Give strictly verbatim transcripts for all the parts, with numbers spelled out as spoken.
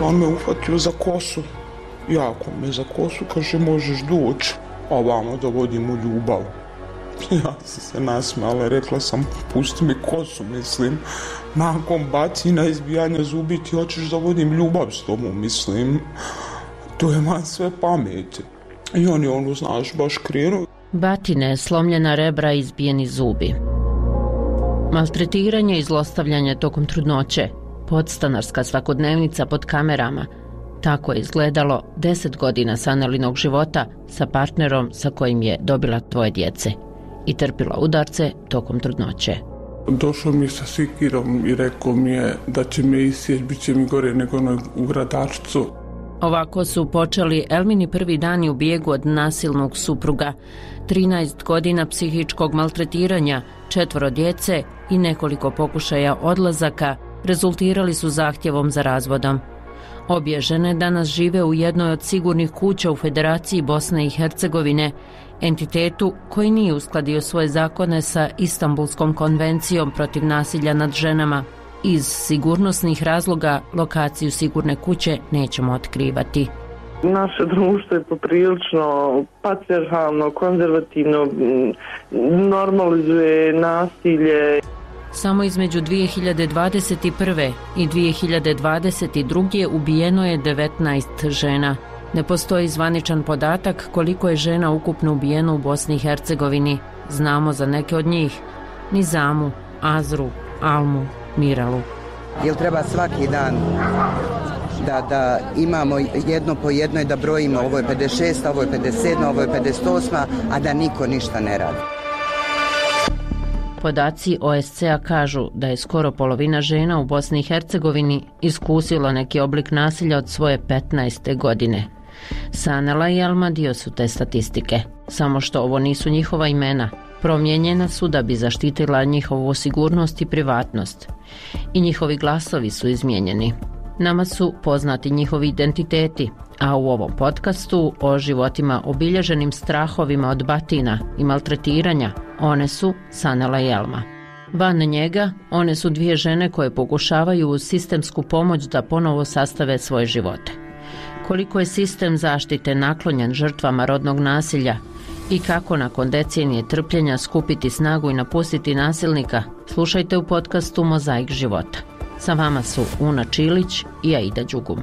on me uhvatio za kosu, jako me za kosu, kaže možeš doći, a vamo da vodimo ljubav. Ja sam se nasmijala, rekla sam pusti mi kosu, mislim, nakon bacina, izbijanja zubi ti hoćeš da vodim ljubav s tobom, mislim, to je man sve pameti. I on je ono, znaš, baš krenuo. Batine, slomljena rebra, izbijeni zubi. Maltretiranje i zlostavljanje tokom trudnoće, podstanarska svakodnevnica pod kamerama. Tako je izgledalo deset godina Sanelinog života sa partnerom sa kojim je dobila dvoje djece i trpila udarce tokom trudnoće. Došao mi je sa sikirom i rekao mi je da će me isjeći, bit će mi gore nego u Gradačcu. Ovako su počeli Elmini prvi dani u bijegu od nasilnog supruga. trinaest godina psihičkog maltretiranja, četvoro djece i nekoliko pokušaja odlazaka rezultirali su zahtjevom za razvodom. Obje žene danas žive u jednoj od sigurnih kuća u Federaciji Bosne i Hercegovine, entitetu koji nije uskladio svoje zakone sa Istanbulskom konvencijom protiv nasilja nad ženama. Iz sigurnosnih razloga lokaciju sigurne kuće nećemo otkrivati. Naše društvo je poprilično patrijarhalno, konzervativno, normalizuje nasilje. Samo između dvije hiljade dvadeset prve i dvije hiljade dvadeset druge ubijeno je devetnaest žena. Ne postoji zvaničan podatak koliko je žena ukupno ubijeno u Bosni i Hercegovini. Znamo za neke od njih: Nizamu, Azru, Almu, Miralu. Jel treba svaki dan da, da imamo jedno po jedno i da brojimo ovo je pedeset šest, ovo je pedeset sedam, ovo je pedeset osam, a da niko ništa ne radi? Podaci O S C-a kažu da je skoro polovina žena u Bosni i Hercegovini iskusilo neki oblik nasilja od svoje petnaeste godine. Sanela i Elma dio su te statistike, samo što ovo nisu njihova imena. Promijenjena su da bi zaštitila njihovu sigurnost i privatnost. I njihovi glasovi su izmijenjeni. Nama su poznati njihovi identiteti, a u ovom podcastu o životima obilježenim strahovima od batina i maltretiranja, one su Sanela i Elma. Van njega, one su dvije žene koje pokušavaju uz sistemsku pomoć da ponovo sastave svoje živote. Koliko je sistem zaštite naklonjen žrtvama rodnog nasilja i kako nakon decenije trpljenja skupiti snagu i napustiti nasilnika, slušajte u podcastu Mozaik života. Sa vama su Una Čilić i Aida Đugum.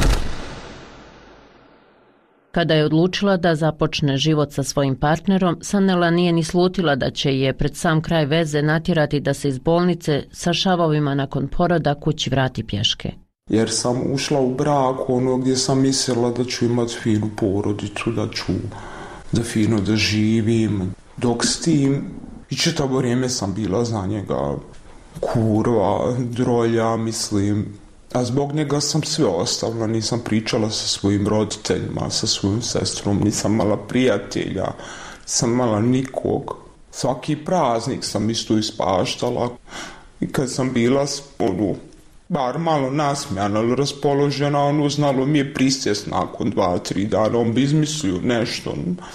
Kada je odlučila da započne život sa svojim partnerom, Sanela nije ni slutila da će je pred sam kraj veze natjerati da se iz bolnice sa šavovima nakon poroda kući vrati pješke. Jer sam ušla u brak ono gdje sam mislila da ću imati finu porodicu, da ću da fino da živim. Dok s tim, i čitavo vrijeme sam bila za njega kurva, drolja, mislim. A zbog njega sam sve ostavila, nisam pričala sa svojim roditeljima, sa svojim sestrom, nisam mala prijatelja, nisam mala nikog. Svaki praznik sam isto ispaštala. I kad sam bila, ono, bar malo nasmijana, ali raspoložena, ono, znalo mi je prisjest nakon dva, tri dana, on bi izmislio nešto,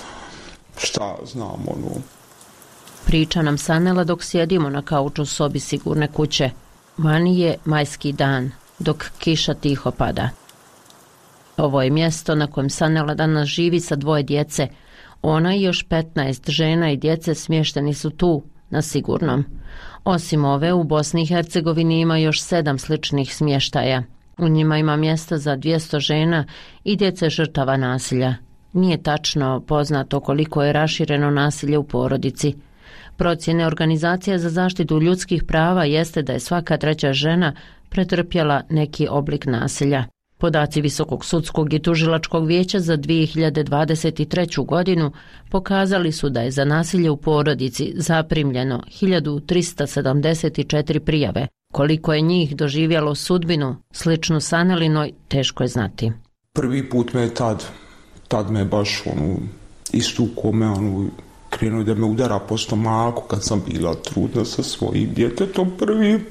šta znam, ono. Priča nam Sanela dok sjedimo na kauču u sobi sigurne kuće. Vani je majski dan, dok kiša tiho pada. Ovo je mjesto na kojem Sanela danas živi sa dvoje djece. Ona i još petnaest žena i djece smješteni su tu, na sigurnom. Osim ove, u Bosni i Hercegovini ima još sedam sličnih smještaja. U njima ima mjesta za dvjesto žena i djece žrtava nasilja. Nije tačno poznato koliko je rašireno nasilje u porodici. Procjene Organizacije za zaštitu ljudskih prava jeste da je svaka treća žena pretrpjela neki oblik nasilja. Podaci Visokog sudskog i tužilačkog vijeća za dvije hiljade dvadeset treću godinu pokazali su da je za nasilje u porodici zaprimljeno hiljadu trista sedamdeset četiri prijave. Koliko je njih doživjelo sudbinu sličnu Sanelinoj, teško je znati. Prvi put me je tad, tad me baš ono, istukao me, ono, krenuo da me udara po stomaku kad sam bila trudna sa svojim djetetom prvim.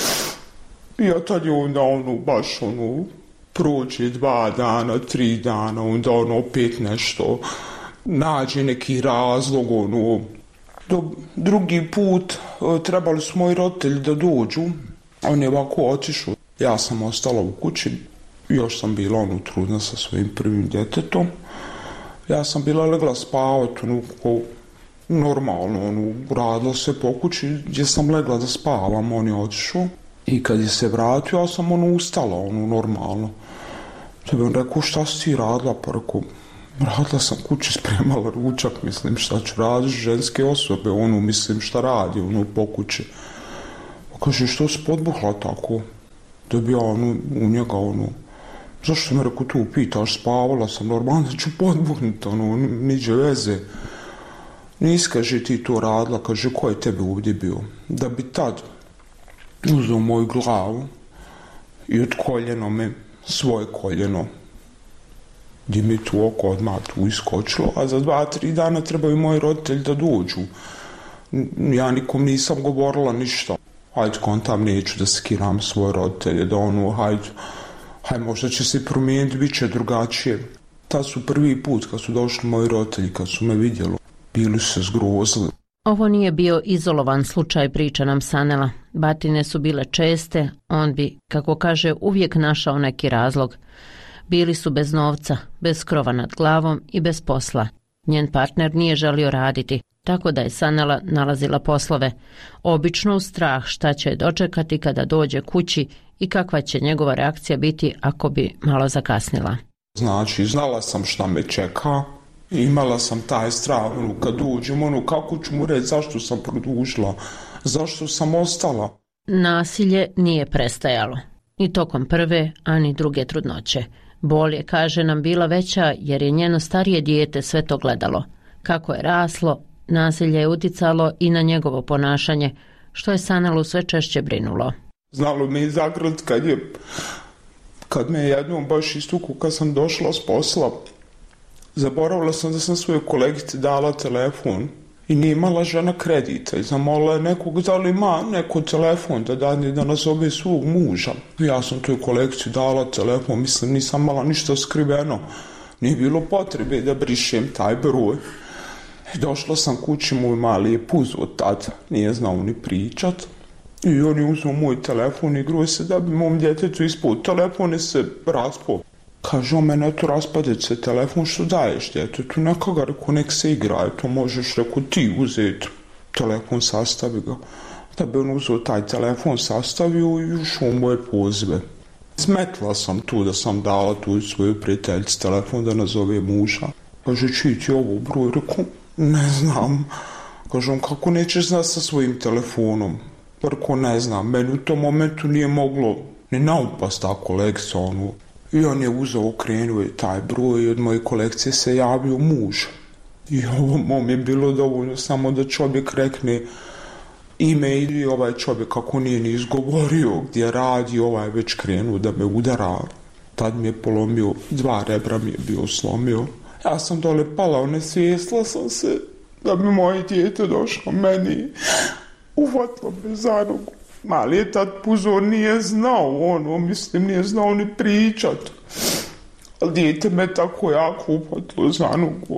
I tad je onda ono, baš ono, prođe dva dana, tri dana, onda ono opet nešto, nađe neki razlog, ono. Do, drugi put trebali su moji roditelji da dođu, on je ovako otišao. Ja sam ostala u kući još sam bila ono trudna sa svojim prvim djetetom. Ja sam bila legla spavati, ono, normalno, ono, radilo se po kući gdje sam legla da spavam, on je otišao. I kad je se vratio, ja sam ono ustala, ono, normalno. Da bi on rekao, šta si ti radila? Pa rekao, radila sam kući, spremala ručak, mislim, šta ću raditi, ženske osobe, ono, mislim, šta radi, ono, po kući. Pa kaže, što si podbuhla tako? Da bi ja, ono, u njega, ono, zašto me rekao tu pitaš, spavala sam, normalno da ću podbuhniti, ono, niđe veze. Nis, kaže, ti to radila, kaže, ko je tebe ovdje bio? Da bi tad uzeo moju glavu i od koljena me, svoje koljeno, gdje mi tu oko odmah tu iskočilo, a za dva, tri dana trebaju moji roditelji da dođu. Ja nikom nisam govorila ništa. Hajde, kontam, neću da skiram svoje roditelje, da ono, hajde, hajde, možda će se promijeniti, bit će drugačije. Tad su prvi put kad su došli moji roditelji, kad su me vidjeli, bili su se zgrozili. Ovo nije bio izolovan slučaj, priča nam Sanela. Batine su bile česte, on bi, kako kaže, uvijek našao neki razlog. Bili su bez novca, bez krova nad glavom i bez posla. Njen partner nije želio raditi, tako da je Sanela nalazila poslove. Obično u strah šta će dočekati kada dođe kući i kakva će njegova reakcija biti ako bi malo zakasnila. Znači, znala sam šta me čeka. Imala sam taj strah, ono, kad uđem, ono, kako ću mu reći zašto sam produžila, zašto sam ostala. Nasilje nije prestajalo, ni tokom prve, ani druge trudnoće. Bol je, kaže nam, bila veća jer je njeno starije dijete sve to gledalo. Kako je raslo, nasilje je uticalo i na njegovo ponašanje, što je Sanelu sve češće brinulo. Znalo me i zagrlit kad je, kad me jednom baš istuku kad sam došla s posla. Zaboravila sam da sam svojoj kolegici dala telefon i nije imala žena kredita i zamolila je nekog da li ima neko telefon da dadne da nazove svog muža. Ja sam toj kolegici dala telefon, mislim nisam imala ništa skriveno, nije bilo potrebe da brišem taj broj. I došla sam kući, moj mali je puzo tad, nije znao ni pričat. I on je uzeo moj telefon i gruo se da bi mom djetetu ispod telefone se raspao. Kaže, o mene tu raspadeć se telefon, što daješ djetetu, neka ga, reko, nek se igraje, to možeš, reko, ti uzeti telefon, sastavi ga. Da bi on uzeo taj telefon, sastavio i ušao u moje pozive. Smetla sam tu da sam dala tu svoju prijateljicu telefon da nazove muža. Kaže, čiji ti ovo broj, reko, ne znam. Kaže, on, kako nećeš znati sa svojim telefonom? Reko, ne znam, meni u tom momentu nije moglo ni naupast ta kolekcija, ono. I on je uzeo, okrenuo je taj broj i od moje kolekcije se javio muž. I ovo mom je bilo dovoljno samo da čovjek rekne ime ili ovaj čovjek kako nije ni izgovorio gdje radi, ovaj već krenuo da me udara. Tad mi je polomio, dva rebra mi je bio slomio. Ja sam dole pala, nesvjesla sam se da bi moje dijete došlo meni, uvatilo me za nogu. Mali je tad puzo, nije znao, ono, mislim, nije znao ni pričat. Ali dijete me tako jako upatilo za nogu.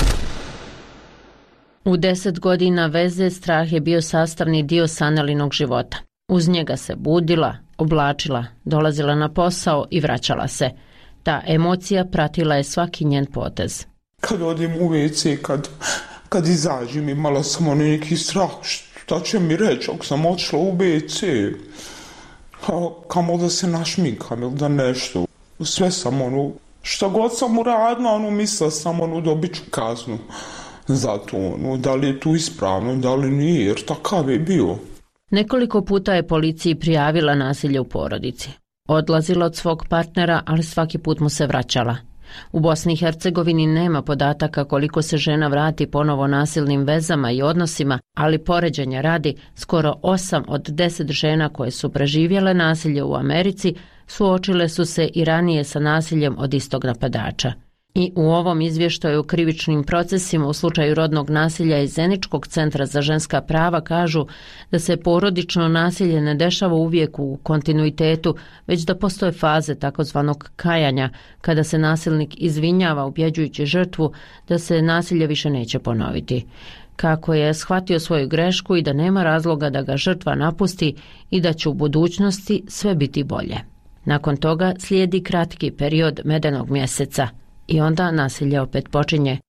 U deset godina veze strah je bio sastavni dio Sanelinog života. Uz njega se budila, oblačila, dolazila na posao i vraćala se. Ta emocija pratila je svaki njen potez. Kad odim u ve ce, kad, kad izađem, imala sam ono neki strah, šta će mi reći ako sam otišla u ve ce, kamo da se našminkam ili da nešto. Sve sam ono, šta god sam uradila, ono, mislila sam ono, dobit ću kaznu za to, ono, da li je tu ispravno, da li nije, jer takav je bio. Nekoliko puta je policiji prijavila nasilje u porodici. Odlazila od svog partnera, ali svaki put mu se vraćala. U Bosni i Hercegovini nema podataka koliko se žena vrati ponovo nasilnim vezama i odnosima, ali poređenja radi, skoro osam od deset žena koje su preživjele nasilje u Americi suočile su se i ranije sa nasiljem od istog napadača. I u ovom izvještaju o krivičnim procesima u slučaju rodnog nasilja iz Zeničkog centra za ženska prava kažu da se porodično nasilje ne dešava uvijek u kontinuitetu, već da postoje faze takozvanog kajanja, kada se nasilnik izvinjava ubjeđujući žrtvu da se nasilje više neće ponoviti. Kako je shvatio svoju grešku i da nema razloga da ga žrtva napusti i da će u budućnosti sve biti bolje. Nakon toga slijedi kratki period medenog mjeseca i onda nasilje opet počinje.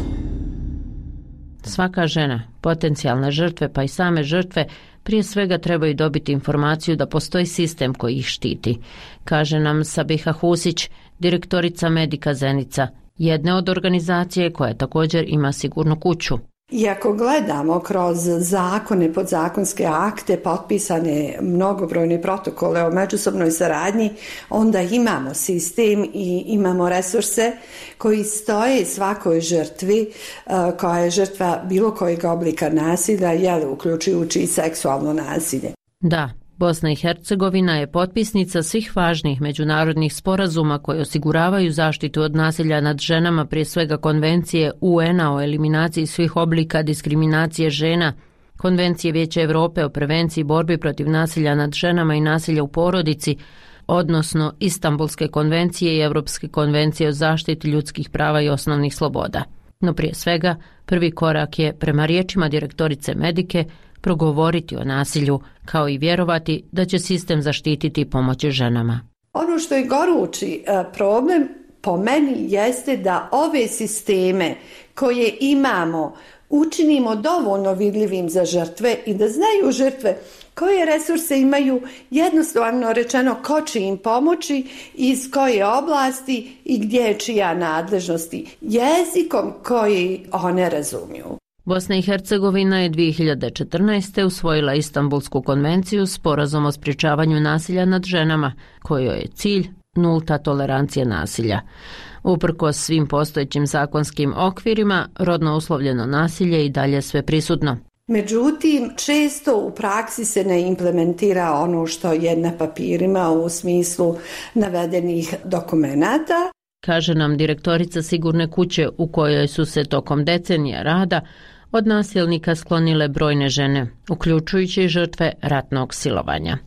Svaka žena, potencijalne žrtve pa i same žrtve prije svega trebaju dobiti informaciju da postoji sistem koji ih štiti, kaže nam Sabiha Husić, direktorica Medika Zenica, jedne od organizacije koja također ima sigurnu kuću. I ako gledamo kroz zakone, podzakonske akte, potpisane mnogobrojne protokole o međusobnoj saradnji, onda imamo sistem i imamo resurse koji stoje svakoj žrtvi koja je žrtva bilo kojeg oblika nasilja, jeli, uključujući i seksualno nasilje. Da, Bosna i Hercegovina je potpisnica svih važnih međunarodnih sporazuma koji osiguravaju zaštitu od nasilja nad ženama, prije svega Konvencije U N-a o eliminaciji svih oblika diskriminacije žena, Konvencije Vijeća Europe o prevenciji borbi protiv nasilja nad ženama i nasilja u porodici, odnosno Istanbulske konvencije i Europske konvencije o zaštiti ljudskih prava i osnovnih sloboda. No prije svega, prvi korak je, prema riječima direktorice Medike, progovoriti o nasilju, kao i vjerovati da će sistem zaštititi i pomoći ženama. Ono što je gorući problem po meni jeste da ove sisteme koje imamo učinimo dovoljno vidljivim za žrtve i da znaju žrtve koje resurse imaju, jednostavno rečeno ko će im pomoći, iz koje oblasti i gdje je čija nadležnosti, jezikom koji one razumiju. Bosna i Hercegovina je dvije hiljade četrnaeste. usvojila Istanbulsku konvenciju, sporazum o sprječavanju nasilja nad ženama, kojoj je cilj nulta tolerancija nasilja. Uprkos svim postojećim zakonskim okvirima, rodno uslovljeno nasilje i dalje sve prisutno. Međutim, često u praksi se ne implementira ono što je na papirima u smislu navedenih dokumenata. Kaže nam direktorica sigurne kuće u kojoj su se tokom decenija rada od nasilnika sklonile brojne žene, uključujući i žrtve ratnog silovanja.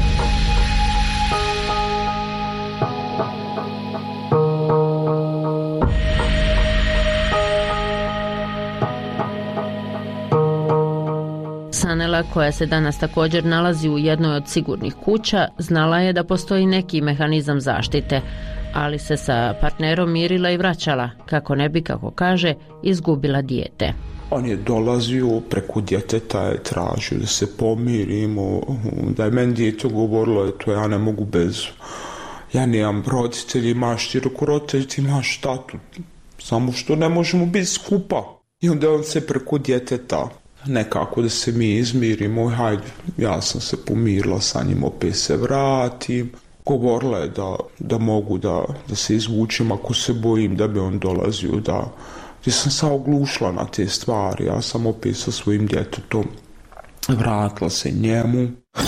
Sanela, koja se danas također nalazi u jednoj od sigurnih kuća, znala je da postoji neki mehanizam zaštite, ali se sa partnerom mirila i vraćala, kako ne bi, kako kaže, izgubila dijete. On je dolazio preko djeteta, je tražio da se pomirimo, da je meni dijete govorilo, to ja ne mogu bez, ja nemam roditelji, imaš ti reko roditelji, ti imaš tatu, samo što ne možemo biti skupa. I onda on se preko djeteta, nekako da se mi izmirimo, hajde, ja sam se pomirila sa njim, opet se vratim. Govorila je da, da mogu da, da se izvučem ako se bojim da bi on dolazio, da gdje sam se oglušila na te stvari, ja sam opet sa svojim djetetom vratila se njemu.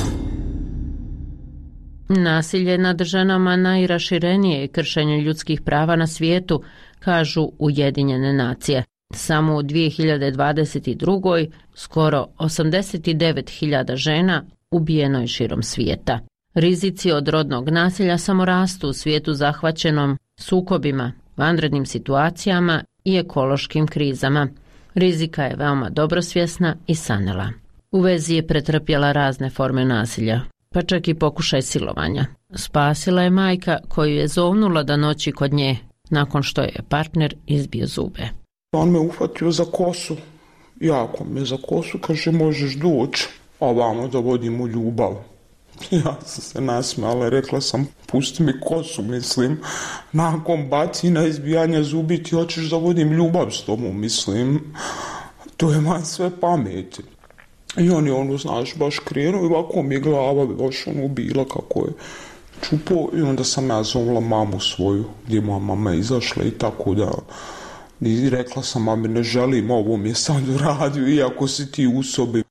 Nasilje nad ženama najraširenije je kršenje ljudskih prava na svijetu, kažu Ujedinjene nacije. Samo u dvije hiljade dvadeset druge. skoro osamdeset devet hiljada žena ubijeno je širom svijeta. Rizici od rodnog nasilja samo rastu u svijetu zahvaćenom sukobima, vanrednim situacijama i ekološkim krizama. Rizika je veoma dobro svjesna i Sanela. U vezi je pretrpjela razne forme nasilja, pa čak i pokušaj silovanja. Spasila je majka koju je zovnula da noći kod nje, nakon što je partner izbio zube. On me uhvatio za kosu, jako me za kosu, kaže možeš doći, a vamo da vodimo ljubav. Ja sam se nasmijala, rekla sam pusti mi kosu, mislim, nakon bacina izbijanja zubi ti hoćeš da vodim ljubav s tobom, mislim, to je man sve pameti. I on je ono, znaš, baš krenuo i ovako mi je glava baš ono bila kako je čupo i onda sam ja zovla mamu svoju, gdje moja mama izašla i tako da i rekla sam mami ne želim ovo mi je sad uradio iako si ti u sobi.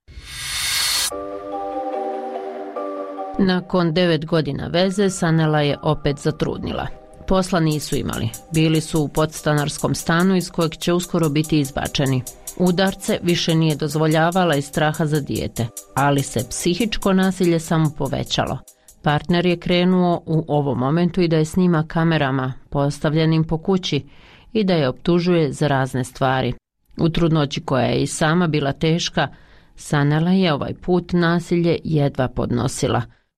Nakon devet godina veze, Sanela je opet zatrudnila. Posla nisu imali. Bili su u podstanarskom stanu iz kojeg će uskoro biti izbačeni. Udarce više nije dozvoljavala iz straha za dijete, ali se psihičko nasilje samo povećalo. Partner je krenuo u ovom momentu i da je snima kamerama postavljenim po kući i da je optužuje za razne stvari. U trudnoći koja je i sama bila teška, Sanela je ovaj put nasilje jedva podnosila.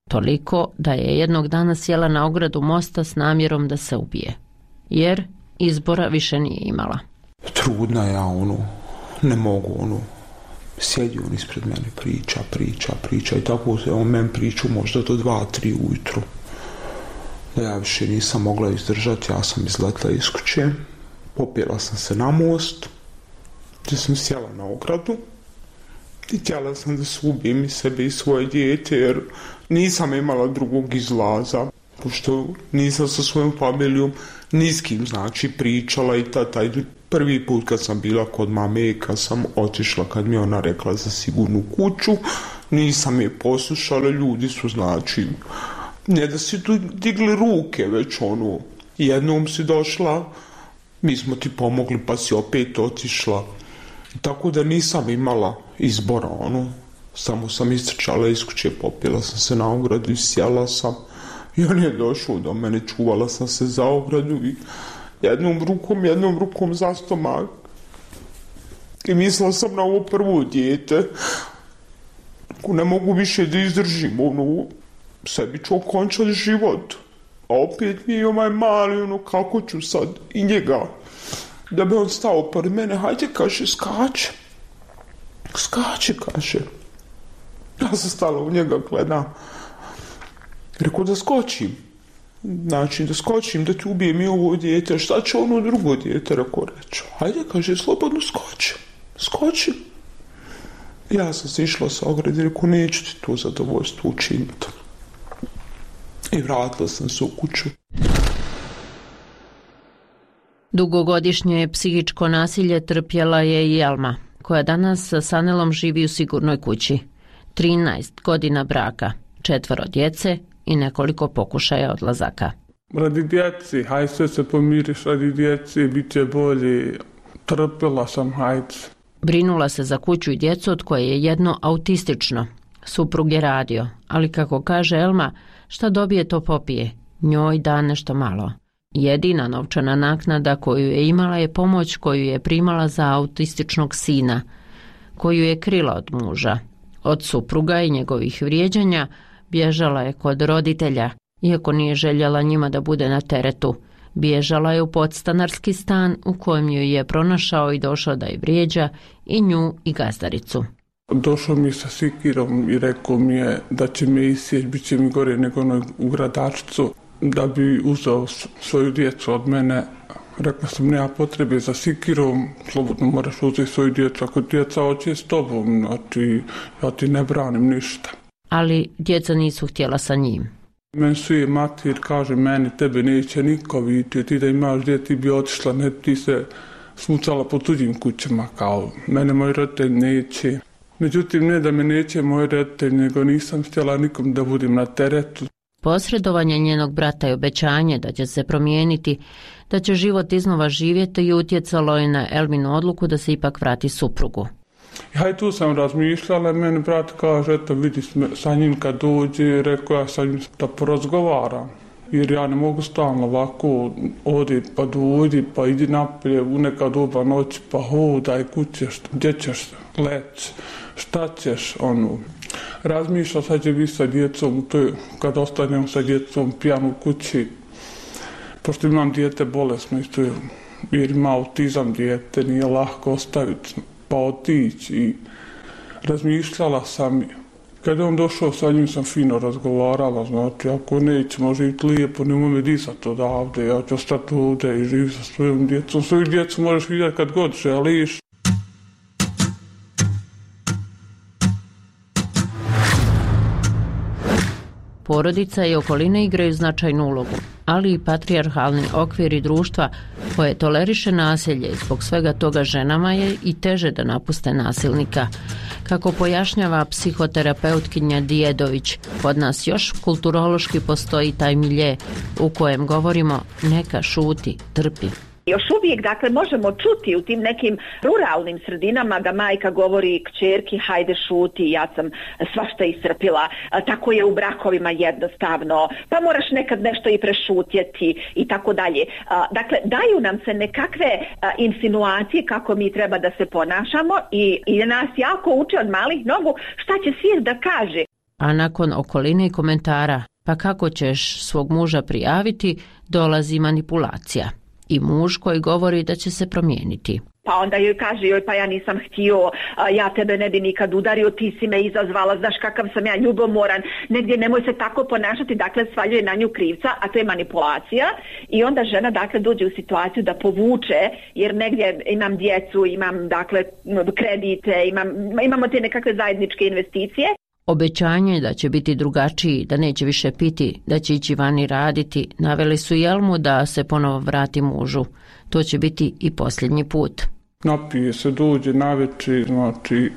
Toliko da je jednog dana sjela na ogradu mosta s namjerom da se ubije. Jer izbora više nije imala. Trudna ja, ono, ne mogu, ono, sjedi on ispred mene, priča, priča, priča i tako se on meni priču možda do dva, tri ujutru. Da ja više nisam mogla izdržati, ja sam izletla iz kuće, popela sam se na most, gdje sam sjela na ogradu i htjela sam da se ubijem i sebe i svoje dijete, jer nisam imala drugog izlaza, pošto nisam sa svojom familijom ni s kim, znači, pričala i taj prvi put kad sam bila kod mame, kad sam otišla, kad mi ona rekla za sigurnu kuću, nisam je poslušala, ljudi su, znači, ne da si tu digli ruke, već ono, jednom si došla, mi smo ti pomogli pa si opet otišla. Tako da nisam imala izbora, ono, samo sam istrčala iz kuće, popila sam se na ogradu i sjela sam i on je došao do mene, čuvala sam se za ogradu i jednom rukom, jednom rukom za stomak i mislila sam na ovo prvo dijete, ako ne mogu više da izdržim, ono, sebi ću okončati život, a opet mi je ovaj mali, ono, kako ću sad i njega. Da bi on stao pored mene, hajde, kaže, skače. Skače, kaže. Ja sam stala u njega, gledam. Rekao da skočim. Znači, da skočim, da ti ubijem i ovo dijete. Šta će ono drugo dijete, rekao, reći. Hajde, kaže, slobodno skoči. Skoči. Ja sam se išla sa ograde, rekao, neću ti to zadovoljstvo učiniti. I vratila sam se u kuću. Dugogodišnje psihičko nasilje trpjela je i Elma, koja danas sa Sanelom živi u sigurnoj kući. trinaest godina braka, četvoro djece i nekoliko pokušaja odlazaka. Radi djeci, hajde sve se pomiriš, radi djeci, bit će bolje, trpjela sam, hajde. Brinula se za kuću i djecu od koje je jedno autistično. Suprug je radio, ali kako kaže Elma, šta dobije to popije, njoj da nešto malo. Jedina novčana naknada koju je imala je pomoć koju je primala za autističnog sina, koju je krila od muža. Od supruga i njegovih vrijeđanja bježala je kod roditelja, iako nije željela njima da bude na teretu. Bježala je u podstanarski stan u kojem ju je pronašao i došao da je vrijeđa i nju i gazdaricu. Došao mi sa sikirom i rekao mi je da će me isjeći, bit će mi gore nego onoj u gradačcu, da bi uzeo svoju djecu od mene. Rekla sam, nema potrebe za sikirom, slobodno moraš uzeti svoju djecu, ako djeca hoće s tobom, znači ja ti ne branim ništa. Ali djeca nisu htjela sa njim. Meni su je mater, kaže, meni tebe neće niko vidjeti, ti da imaš djeti ti bi otišla, ne ti se smucala po tuđim kućama, kao mene moj roditelj neće. Međutim, ne da me neće moj roditelj, nego nisam htjela nikom da budem na teretu. Posredovanje njenog brata i obećanje da će se promijeniti, da će život iznova živjeti i utjecalo je na Elminu odluku da se ipak vrati suprugu. Ja i tu sam razmišljala, meni brat kaže, eto vidi sa njim kad dođe, rekao ja sa njim da porazgovaram. Jer ja ne mogu stalno ovako odi pa dođi, pa idi napolje u neka doba noći, pa hodaj, kućeš, gdje ćeš leći, šta ćeš, ono. Razmišljam, sad će biti sa djecom, to je, kad ostanem sa djecom pijan u kući, pošto imam dijete bolesno, isto je, jer ima autizam dijete, nije lahko ostaviti, pa otići. I razmišljala sam, kad je on došao, sa njim sam fino razgovarala, znači, ako nećemo živjeti lijepo, nemoj me disati odavde, ja ću ostati ovdje i živjeti sa svojom djecom. Svoju djecu možeš vidjeti kad god želiš. Porodica i okoline igraju značajnu ulogu, ali i patrijarhalni okviri društva koje toleriše nasilje i zbog svega toga ženama je i teže da napuste nasilnika. Kako pojašnjava psihoterapeutkinja Dijedović, kod nas još kulturološki postoji taj milje u kojem govorimo neka šuti, trpi. Još uvijek, dakle, možemo čuti u tim nekim ruralnim sredinama da majka govori kćerki, hajde šuti, ja sam svašta iscrpila, tako je u brakovima jednostavno, pa moraš nekad nešto i prešutjeti i tako dalje. Dakle, daju nam se nekakve insinuacije kako mi treba da se ponašamo i, i nas jako uče od malih nogu šta će svijet da kaže. a nakon okoline i komentara pa kako ćeš svog muža prijaviti, dolazi manipulacija. I muž koji govori da će se promijeniti. Pa onda joj kaže, joj pa ja nisam htio, ja tebe ne bi nikad udario, ti si me izazvala, znaš kakav sam ja ljubomoran, negdje nemoj se tako ponašati, dakle svaljuje na nju krivca, a to je manipulacija i onda žena dakle dođe u situaciju da povuče, jer negdje imam djecu, imam dakle kredite, imam, imamo te nekakve zajedničke investicije. Obećanje da će biti drugačiji, da neće više piti, da će ići vani raditi, naveli su Jelmu da se ponovo vrati mužu. To će biti i posljednji put. Napije se, dođe navečer, znači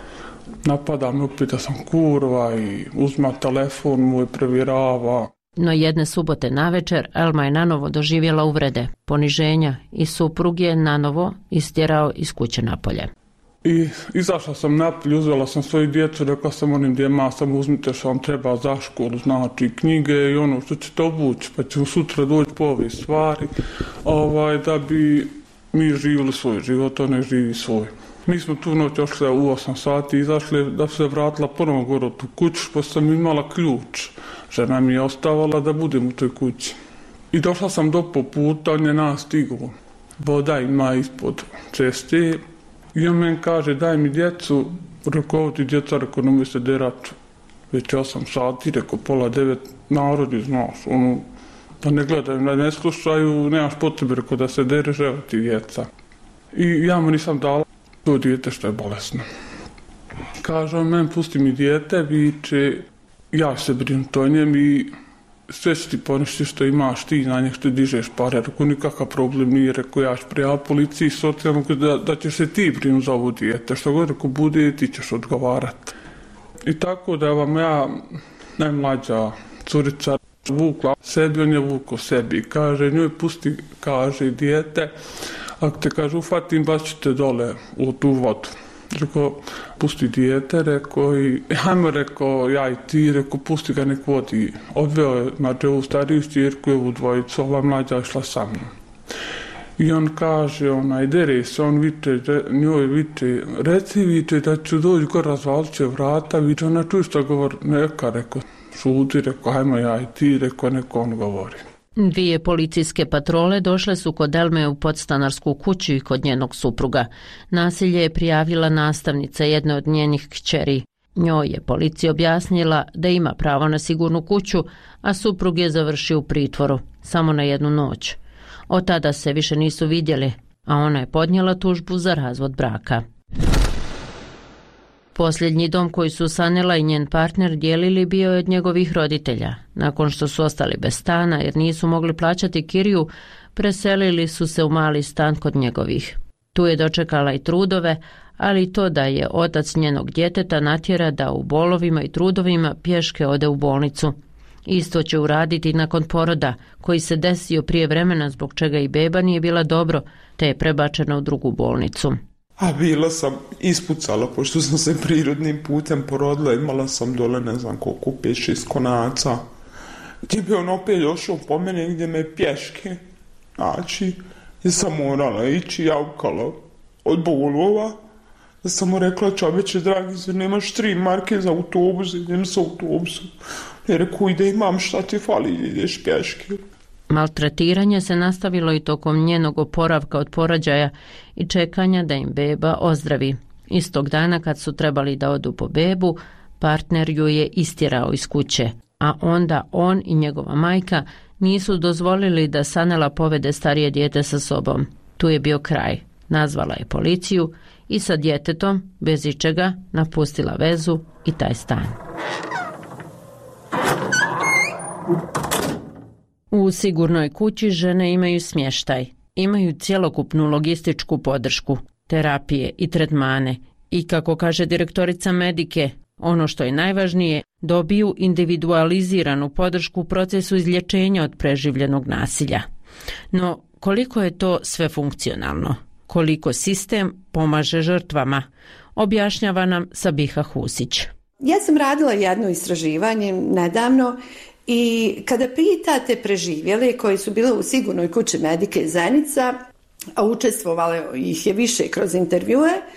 napada me opet da sam kurva i uzma telefon moj, provjerava. No jedne subote navečer Elma je nanovo doživjela uvrede, poniženja i suprug je nanovo istjerao iz kuće napolje. I izašla sam napolje, uzela sam svoju djecu, rekla sam onim djema, samo uzmite što vam treba za školu, znači knjige i ono što ćete obući, pa ćemo sutra doći po ove stvari, ovaj, da bi mi živjeli svoj život, on ne živi svoj. Mi smo tu noć ošli u osam sati, izašli da se vratila ponovo gore u tu kuću, pa sam imala ključ. Žena mi je ostavala da budem u toj kući. I došla sam do poputa, on je nas stigao. Voda ima ispod ceste. I on meni kaže, daj mi djecu, rekao ti djeca, rekao, nemoj se derat, već osam sati, rekao, pola devet, narodi, znaš, ono, da ne gledaju, da ne slušaju, nemaš potrebe, rekao, da se dereš, evo ti djeca. I ja mu nisam dala to dijete što je bolesno. Kaže on, meni pusti mi dijete, viče, ja se brinuti o njem i sve će ti poništi što imaš ti na njeg što dižeš pare. Rekao, nikakav problem nije, rekao, ja ću prijaviti policiji socijalno da, da ćeš se ti brinuti za ovo dijete. Što god rekao bude, ti ćeš odgovarati. I tako da vam ja, najmlađa curica, vukla sebi, on je vukao sebi. Kaže, njoj pusti, kaže, dijete, ako te, kaže, ufatim, bačite dole u tu vodu. Rekao, pusti dijete, rekao, i hajmo, rekao, ja i ti, rekao, pusti ga nek vodi. Odveo je, znači, ovu stariju štirku je u dvojicu, ova mlađa išla sa mnom. I on kaže, onaj, dere se, on viče, njoj viče, reci viče da ću doći gore, razvalit će vrata, viče, ona čuj što govori, neka, rekao, šuti, rekao, hajmo ja i ti, rekao, neko on govori. Dvije policijske patrole došle su kod Elme u podstanarsku kuću i kod njenog supruga. Nasilje je prijavila nastavnica jedne od njenih kćeri. Njoj je policija objasnila da ima pravo na sigurnu kuću, a suprug je završio u pritvoru, samo na jednu noć. Od tada se više nisu vidjeli, a ona je podnijela tužbu za razvod braka. Posljednji dom koji su Sanela i njen partner dijelili bio je od njegovih roditelja. Nakon što su ostali bez stana jer nisu mogli plaćati kiriju, preselili su se u mali stan kod njegovih. Tu je dočekala i trudove, ali i to da je otac njenog djeteta natjera da u bolovima i trudovima pješke ode u bolnicu. Isto će uraditi nakon poroda, koji se desio prije vremena zbog čega i beba nije bila dobro, te je prebačena u drugu bolnicu. A bila sam ispucala, pošto sam se prirodnim putem porodila, imala sam dole ne znam koliko, pet šest konaca. Gdje bi on opet došao po mene gdje me pješke. Znači, ja sam morala ići javkala od bolova. Da sam mu rekla, čoveče dragi, zar nemaš tri marke za autobus, idem sa autobusom. Ja rekao, ide imam, šta ti fali, ideš pješke. Maltretiranje se nastavilo i tokom njenog oporavka od porođaja i čekanja da im beba ozdravi. Istog dana kad su trebali da odu po bebu, partner ju je istjerao iz kuće, a onda on i njegova majka nisu dozvolili da Sanela povede starije dijete sa sobom. Tu je bio kraj. Nazvala je policiju i sa djetetom, bez ičega, napustila vezu i taj stan. U sigurnoj kući žene imaju smještaj, imaju cjelokupnu logističku podršku, terapije i tretmane i, kako kaže direktorica Medike, ono što je najvažnije, dobiju individualiziranu podršku u procesu izlječenja od preživljenog nasilja. No, koliko je to sve funkcionalno? Koliko sistem pomaže žrtvama? Objašnjava nam Sabiha Husić. Ja sam radila jedno istraživanje nedavno i kada pitate preživjele koji su bile u sigurnoj kući Medike Zenica, a učestvovale ih je više kroz intervjue,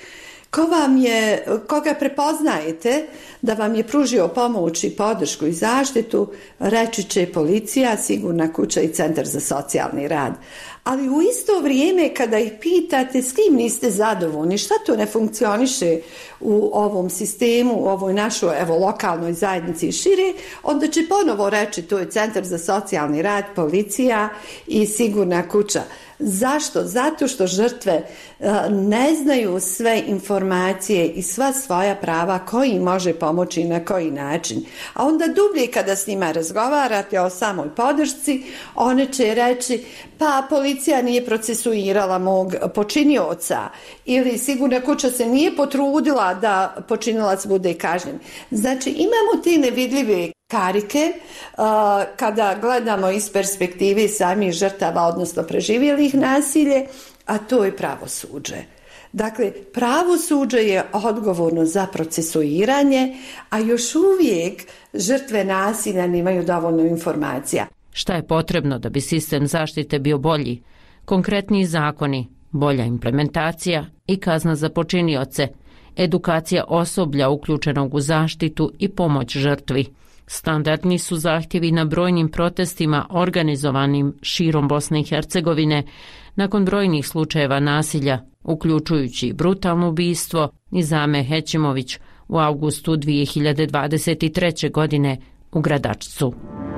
Ko vam je, koga prepoznajete da vam je pružio pomoć i podršku i zaštitu, reći će policija, sigurna kuća i centar za socijalni rad. Ali u isto vrijeme kada ih pitate s kim niste zadovoljni, šta to ne funkcioniše u ovom sistemu, u ovoj našoj evo, lokalnoj zajednici i šire, onda će ponovo reći to je centar za socijalni rad, policija i sigurna kuća. Zašto? Zato što žrtve ne znaju sve informacije i sva svoja prava koji im može pomoći i na koji način. A onda dublje kada s njima razgovarate o samoj podršci, one će reći pa policija nije procesuirala mog počinioca ili sigurna kuća se nije potrudila da počinilac bude kažnjen. Znači imamo te nevidljive karike uh, kada gledamo iz perspektive samih žrtava, odnosno preživjelih nasilje, a to je pravosuđe. Dakle, pravosuđe je odgovorno za procesuiranje, a još uvijek žrtve nasilja nemaju dovoljno informacija. Šta je potrebno da bi sistem zaštite bio bolji? Konkretniji zakoni, bolja implementacija i kazna za počinioce, edukacija osoblja uključenog u zaštitu i pomoć žrtvi. Standardni su zahtjevi na brojnim protestima organizovanim širom Bosne i Hercegovine nakon brojnih slučajeva nasilja, uključujući brutalno ubistvo Nizame Hećimović u avgustu dvije hiljade dvadeset treće. godine u Gradačcu.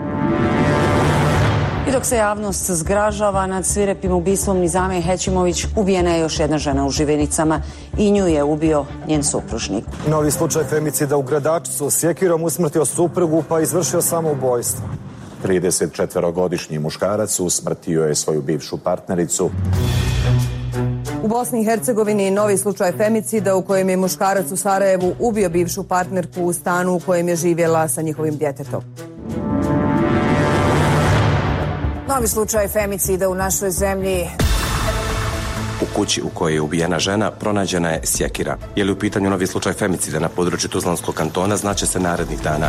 I dok se javnost zgražava nad svirepim ubistvom Nizame Hećimović, ubijena je još jedna žena u Živenicama i nju je ubio njen supružnik. Novi slučaj femicida u Gradačcu, sjekirom usmrtio suprugu pa izvršio samoubojstvo. tridesetčetvorogodišnji muškarac usmrtio je svoju bivšu partnericu. U Bosni i Hercegovini novi slučaj femicida u kojem je muškarac u Sarajevu ubio bivšu partnerku u stanu u kojem je živjela sa njihovim djetetom. Novi slučaj femicida u našoj zemlji. U kući u kojoj je ubijena žena pronađena je sjekira. Je li u pitanju novi slučaj femicida na području Tuzlanskog kantona, znaće se narednih dana.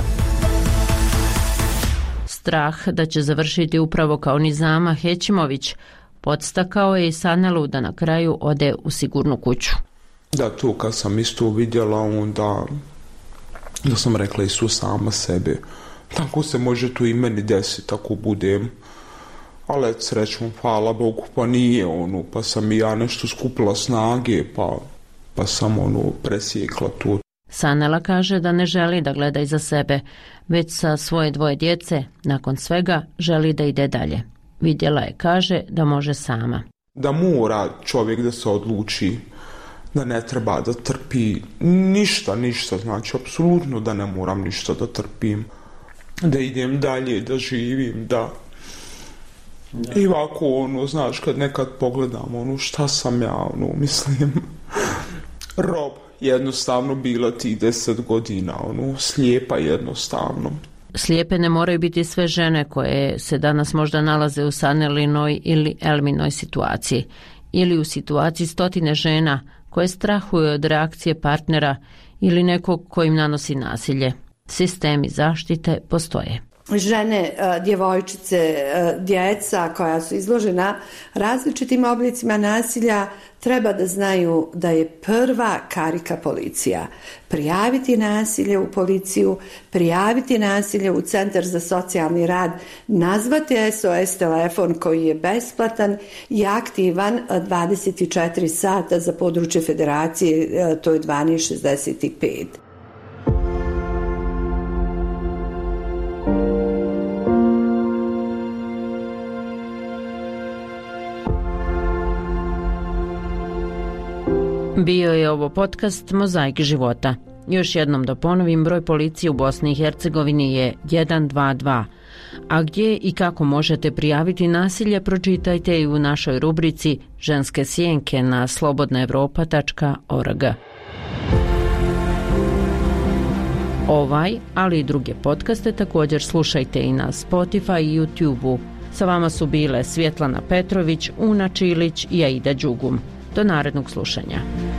Strah da će završiti upravo kao Nizama Hećimović podstakao je i Sanelu da na kraju ode u sigurnu kuću. Da, to kad sam isto vidjela, onda da sam rekla Isus sama sebe. Tako se može tu i meni desiti ako budem. Ali srećom, hvala Bogu, pa nije ono, pa sam i ja nešto skupila snage, pa, pa sam ono presjekla to. Sanela kaže da ne želi da gleda iza sebe, već sa svoje dvoje djece, nakon svega, želi da ide dalje. Vidjela je, kaže, da može sama. Da mora čovjek da se odluči, da ne treba da trpi ništa, ništa, znači, apsolutno da ne moram ništa da trpim, da idem dalje, da živim, da... Da. I ovako, ono, znaš, kad nekad pogledam, ono, šta sam ja, ono, mislim, rob, jednostavno bila ti deset godina, ono, slijepa jednostavno. Slijepe ne moraju biti sve žene koje se danas možda nalaze u Sanelinoj ili Elminoj situaciji, ili u situaciji stotine žena koje strahuju od reakcije partnera ili nekog ko im nanosi nasilje. Sistemi zaštite postoje. Žene, djevojčice, djeca koja su izložena različitim oblicima nasilja treba da znaju da je prva karika policija. Prijaviti nasilje u policiju, prijaviti nasilje u Centar za socijalni rad, nazvati S O S telefon koji je besplatan i aktivan dvadeset četiri sata za područje federacije, to je dvanaest šezdeset pet. Bio je ovo podcast Mozaik života. Još jednom da ponovim, broj policije u Bosni i Hercegovini je jedan dva dva. A gdje i kako možete prijaviti nasilje, pročitajte i u našoj rubrici Ženske sjenke na slobodna evropa tačka org. Ovaj, ali i druge podcaste također slušajte i na Spotify i YouTube-u. Sa vama su bile Svjetlana Petrović, Una Čilić i Aida Đugum. Do narednog slušanja.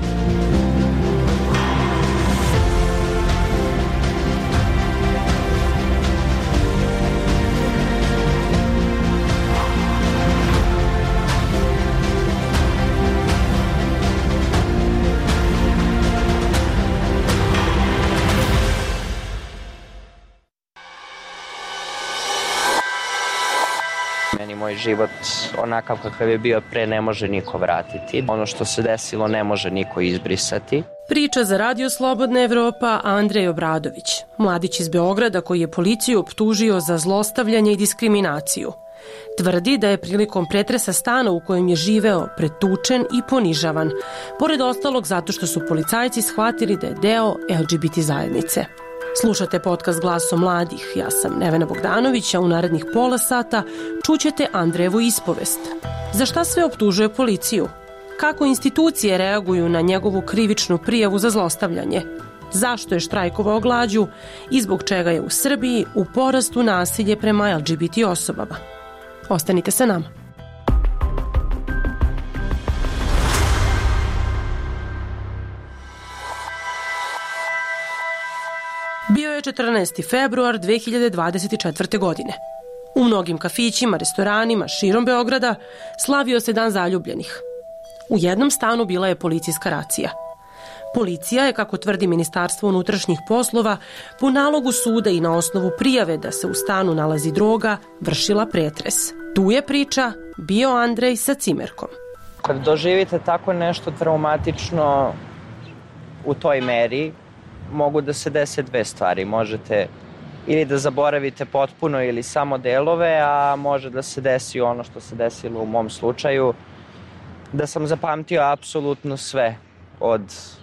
Meni moj život onakav kakav je bio pre ne može niko vratiti. Ono što se desilo ne može niko izbrisati. Priča za Radio Slobodna Evropa Andrej Obradović, mladić iz Beograda koji je policiju optužio za zlostavljanje i diskriminaciju. Tvrdi da je prilikom pretresa stana u kojem je živeo pretučen i ponižavan, pored ostalog zato što su policajci shvatili da je deo L G B T zajednice. Slušate podcast Glasom mladih, ja sam Nevena Bogdanović, a u narednih pola sata čućete Andrejevu ispovest. Za šta sve optužuje policiju? Kako institucije reaguju na njegovu krivičnu prijavu za zlostavljanje? Zašto je štrajkovao glađu i zbog čega je u Srbiji u porastu nasilje prema L G B T osobama? Ostanite sa nama. Bio je četrnaesti februar dve hiljade dvadeset četvrte. godine. U mnogim kafićima, restoranima širom Beograda slavio se Dan zaljubljenih. U jednom stanu bila je policijska racija. Policija je, kako tvrdi Ministarstvo unutrašnjih poslova, po nalogu suda i na osnovu prijave da se u stanu nalazi droga, vršila pretres. Tu je priča bio Andrej sa cimerkom. Kad doživite tako nešto traumatično u toj meri, mogu da se dese dve stvari. Možete ili da zaboravite potpuno ili samo delove, a može da se desi ono što se desilo u mom slučaju, da sam zapamtio apsolutno sve, od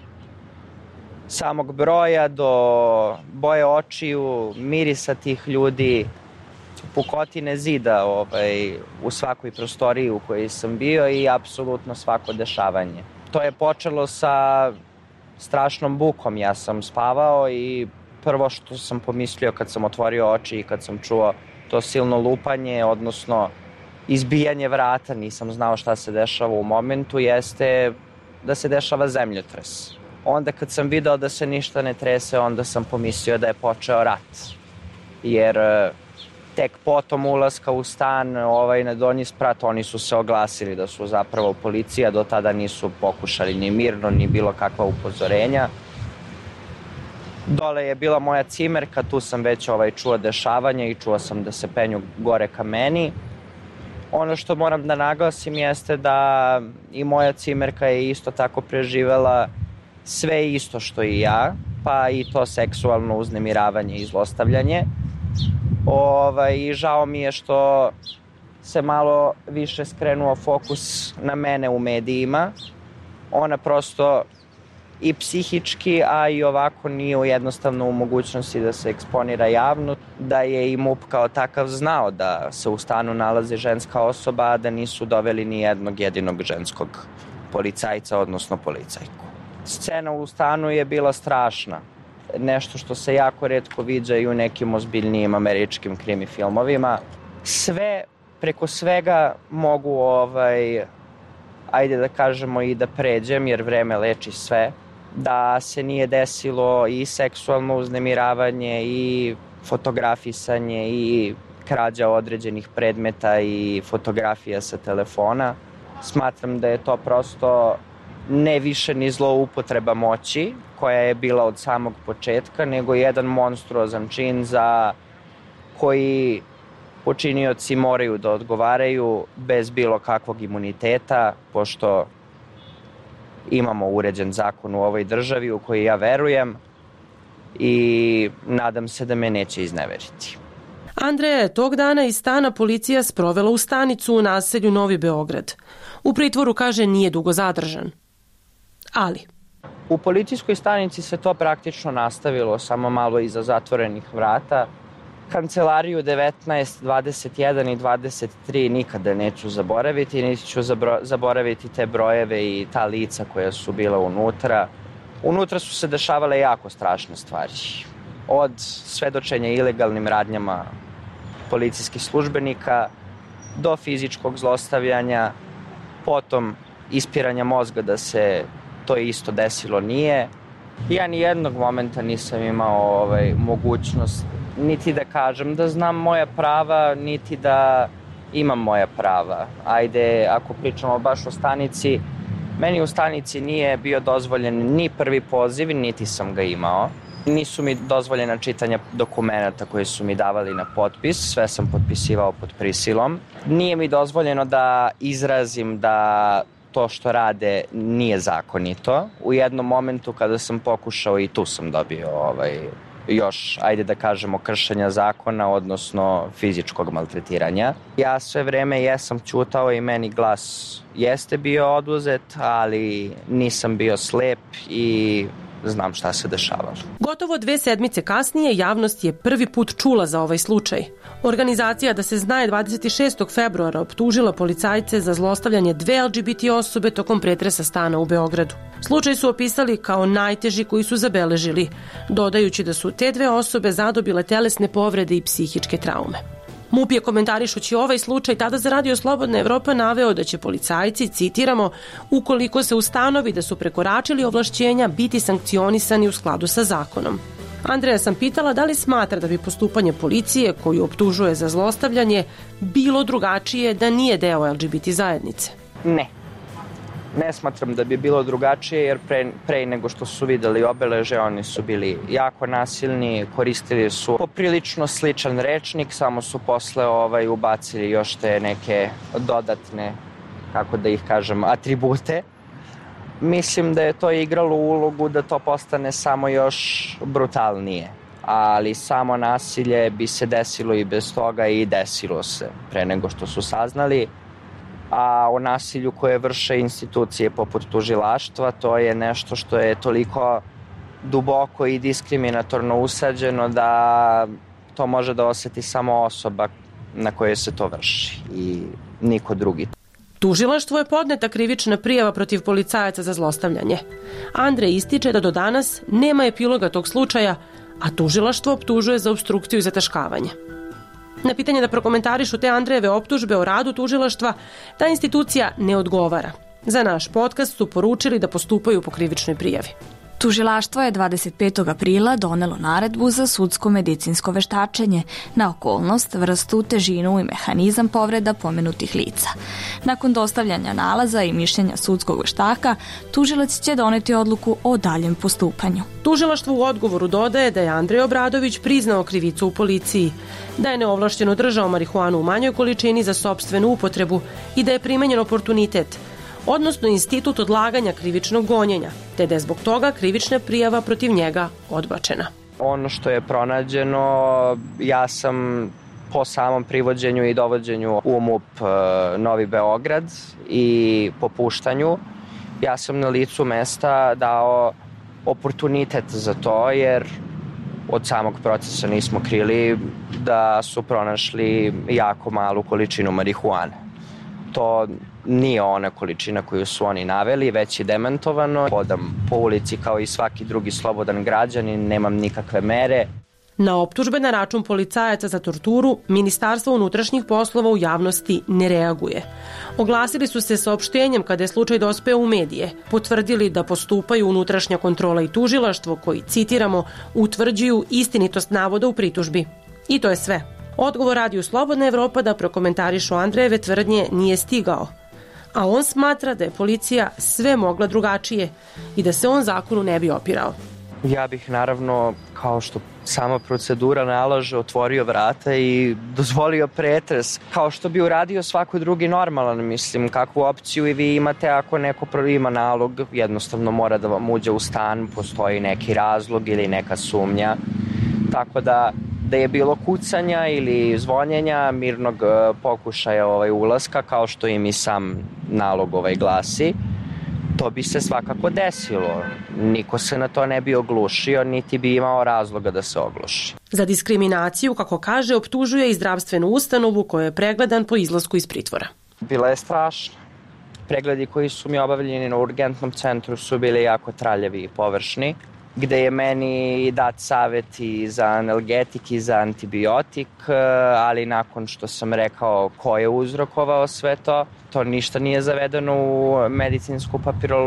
samog broja do boje očiju, mirisa tih ljudi, pukotine zida ovaj, u svakoj prostoriji u kojoj sam bio i apsolutno svako dešavanje. To je počelo sa strašnom bukom. Ja sam spavao i prvo što sam pomislio kad sam otvorio oči i kad sam čuo to silno lupanje, odnosno izbijanje vrata, nisam znao šta se dešava u momentu, jeste da se dešava zemljotres. Onda kad sam video da se ništa ne trese, onda sam pomislio da je počeo rat. Jer tek potom ulaska u stan ovaj, na donji sprat, oni su se oglasili da su zapravo policija, do tada nisu pokušali ni mirno, ni bilo kakva upozorenja. Dole je bila moja cimerka, tu sam već ovaj, čuo dešavanje i čuo sam da se penju gore ka meni. Ono što moram da naglasim jeste da i moja cimerka je isto tako preživela sve isto što i ja, pa i to seksualno uznemiravanje i zlostavljanje. Ovaj, I žao mi je što se malo više skrenuo fokus na mene u medijima. Ona prosto i psihički, a i ovako nije jednostavno u mogućnosti da se eksponira javno, da je i M U P kao takav znao da se u stanu nalazi ženska osoba, a da nisu doveli ni jednog jedinog ženskog policajca, odnosno policajku. Scena u stanu je bila strašna. Nešto što se jako retko viđa i u nekim ozbiljnijim američkim krimi filmovima. Sve, preko svega mogu, ovaj, ajde da kažemo i da pređem, jer vreme leči sve, da se nije desilo i seksualno uznemiravanje i fotografisanje i krađa određenih predmeta i fotografija sa telefona. Smatram da je to prosto ne više ni zloupotreba moći, koja je bila od samog početka, nego jedan monstruozan čin za koji počinioci moraju da odgovaraju bez bilo kakvog imuniteta, pošto imamo uređen zakon u ovoj državi u koji ja verujem i nadam se da me neće izneveriti. Andreja je tog dana iz stana policija sprovela u stanicu u naselju Novi Beograd. U pritvoru, kaže, nije dugo zadržan. Ali u policijskoj stanici se to praktično nastavilo, samo malo iza zatvorenih vrata. Kancelariju devetnaest, dvadeset jedan i dvadeset tri nikada neću zaboraviti, niti ću zaboraviti te brojeve i ta lica koja su bila unutra. Unutra su se dešavale jako strašne stvari. Od svedočenja ilegalnim radnjama policijskih službenika do fizičkog zlostavljanja, potom ispiranja mozga da se to isto desilo nije. Ja ni jednog momenta nisam imao ovaj, mogućnost niti da kažem da znam moja prava, niti da imam moja prava. Ajde, ako pričamo baš o stanici, meni u stanici nije bio dozvoljen ni prvi poziv, niti sam ga imao. Nisu mi dozvoljena čitanja dokumenta koje su mi davali na potpis, sve sam potpisivao pod prisilom. Nije mi dozvoljeno da izrazim da to što rade nije zakonito. U jednom momentu kada sam pokušao i tu sam dobio ovaj, još, ajde da kažemo, kršenja zakona, odnosno fizičkog maltretiranja. Ja sve vreme jesam ćutao i meni glas jeste bio oduzet, ali nisam bio slep i znam šta se dešavalo. Gotovo dve sedmice kasnije javnost je prvi put čula za ovaj slučaj. Organizacija Da se zna je dvadeset šestog februara optužila policajce za zlostavljanje dve el ge be te osobe tokom pretresa stana u Beogradu. Slučaj su opisali kao najteži koji su zabeležili, dodajući da su te dve osobe zadobile telesne povrede i psihičke traume. M U P je komentarišući ovaj slučaj tada za Radio Slobodna Evropa naveo da će policajci, citiramo, ukoliko se ustanovi da su prekoračili ovlašćenja, biti sankcionisani u skladu sa zakonom. Andreja sam pitala da li smatra da bi postupanje policije, koju optužuje za zlostavljanje, bilo drugačije da nije deo el ge be te zajednice. Ne. Ne smatram da bi bilo drugačije, jer pre, pre nego što su videli obeleže, oni su bili jako nasilni, koristili su poprilično sličan rečnik, samo su posle ovaj, ubacili još te neke dodatne, kako da ih kažem, atribute. Mislim da je to igralo ulogu da to postane samo još brutalnije, ali samo nasilje bi se desilo i bez toga i desilo se pre nego što su saznali. A o nasilju koje vrše institucije poput tužilaštva, to je nešto što je toliko duboko i diskriminatorno usađeno da to može da oseti samo osoba na kojoj se to vrši i niko drugi. Tužilaštvu je podneta krivična prijava protiv policajaca za zlostavljanje. Andrej ističe da do danas nema epiloga tog slučaja, a tužilaštvo optužuje za opstrukciju i zataškavanje. Na pitanje da prokomentarišu te Andrejeve optužbe o radu tužilaštva, ta institucija ne odgovara. Za naš podcast su poručili da postupaju po krivičnoj prijavi. Tužilaštvo je dvadeset petog aprila donelo naredbu za sudsko medicinsko veštačenje na okolnost, vrstu, težinu i mehanizam povreda pomenutih lica. Nakon dostavljanja nalaza i mišljenja sudskog veštaka, tužilac će doneti odluku o daljem postupanju. Tužilaštvo u odgovoru dodaje da je Andrej Obradović priznao krivicu u policiji, da je neovlašćeno držao marihuanu u manjoj količini za sopstvenu upotrebu i da je primenjen oportunitet, odnosno institut odlaganja krivičnog gonjenja, te da je zbog toga krivična prijava protiv njega odbačena. Ono što je pronađeno, ja sam po samom privođenju i dovođenju u M U P Novi Beograd i po puštanju, ja sam na licu mesta dao oportunitet za to, jer od samog procesa nismo krili da su pronašli jako malu količinu marihuane. To nije ona količina koju su oni naveli, već je demantovano. Hodam po ulici kao i svaki drugi slobodan građanin, nemam nikakve mere. Na optužbe na račun policajaca za torturu, Ministarstvo unutrašnjih poslova u javnosti ne reaguje. Oglasili su se saopštenjem kada je slučaj dospeo u medije, potvrdili da postupaju unutrašnja kontrola i tužilaštvo koji, citiramo, utvrđuju istinitost navoda u pritužbi. I to je sve. Odgovor Radio Slobodna Evropa da prokomentarišu Andrejeve tvrdnje nije stigao, a on smatra da je policija sve mogla drugačije i da se on zakonu ne bi opirao. Ja bih naravno, kao što sama procedura nalaže, otvorio vrata i dozvolio pretres, kao što bi uradio svako drugi normalan, mislim, kakvu opciju i vi imate ako neko ima nalog, jednostavno mora da vam uđe u stan, postoji neki razlog ili neka sumnja, tako da da je bilo kucanja ili zvonjenja, mirnog pokušaja ovaj ulaska, kao što im i sam nalog ovaj glasi, to bi se svakako desilo. Niko se na to ne bi oglušio, niti bi imao razloga da se ogluši. Za diskriminaciju, kako kaže, optužuje i zdravstvenu ustanovu koja je pregledan po izlasku iz pritvora. Bila je strašna. Pregledi koji su mi obavljeni na urgentnom centru su bili jako traljevi i površni, gde je meni dat savjet i za analgetik i za antibiotik, ali nakon što sam rekao ko je uzrokovao sve to, to ništa nije zavedeno u medicinsku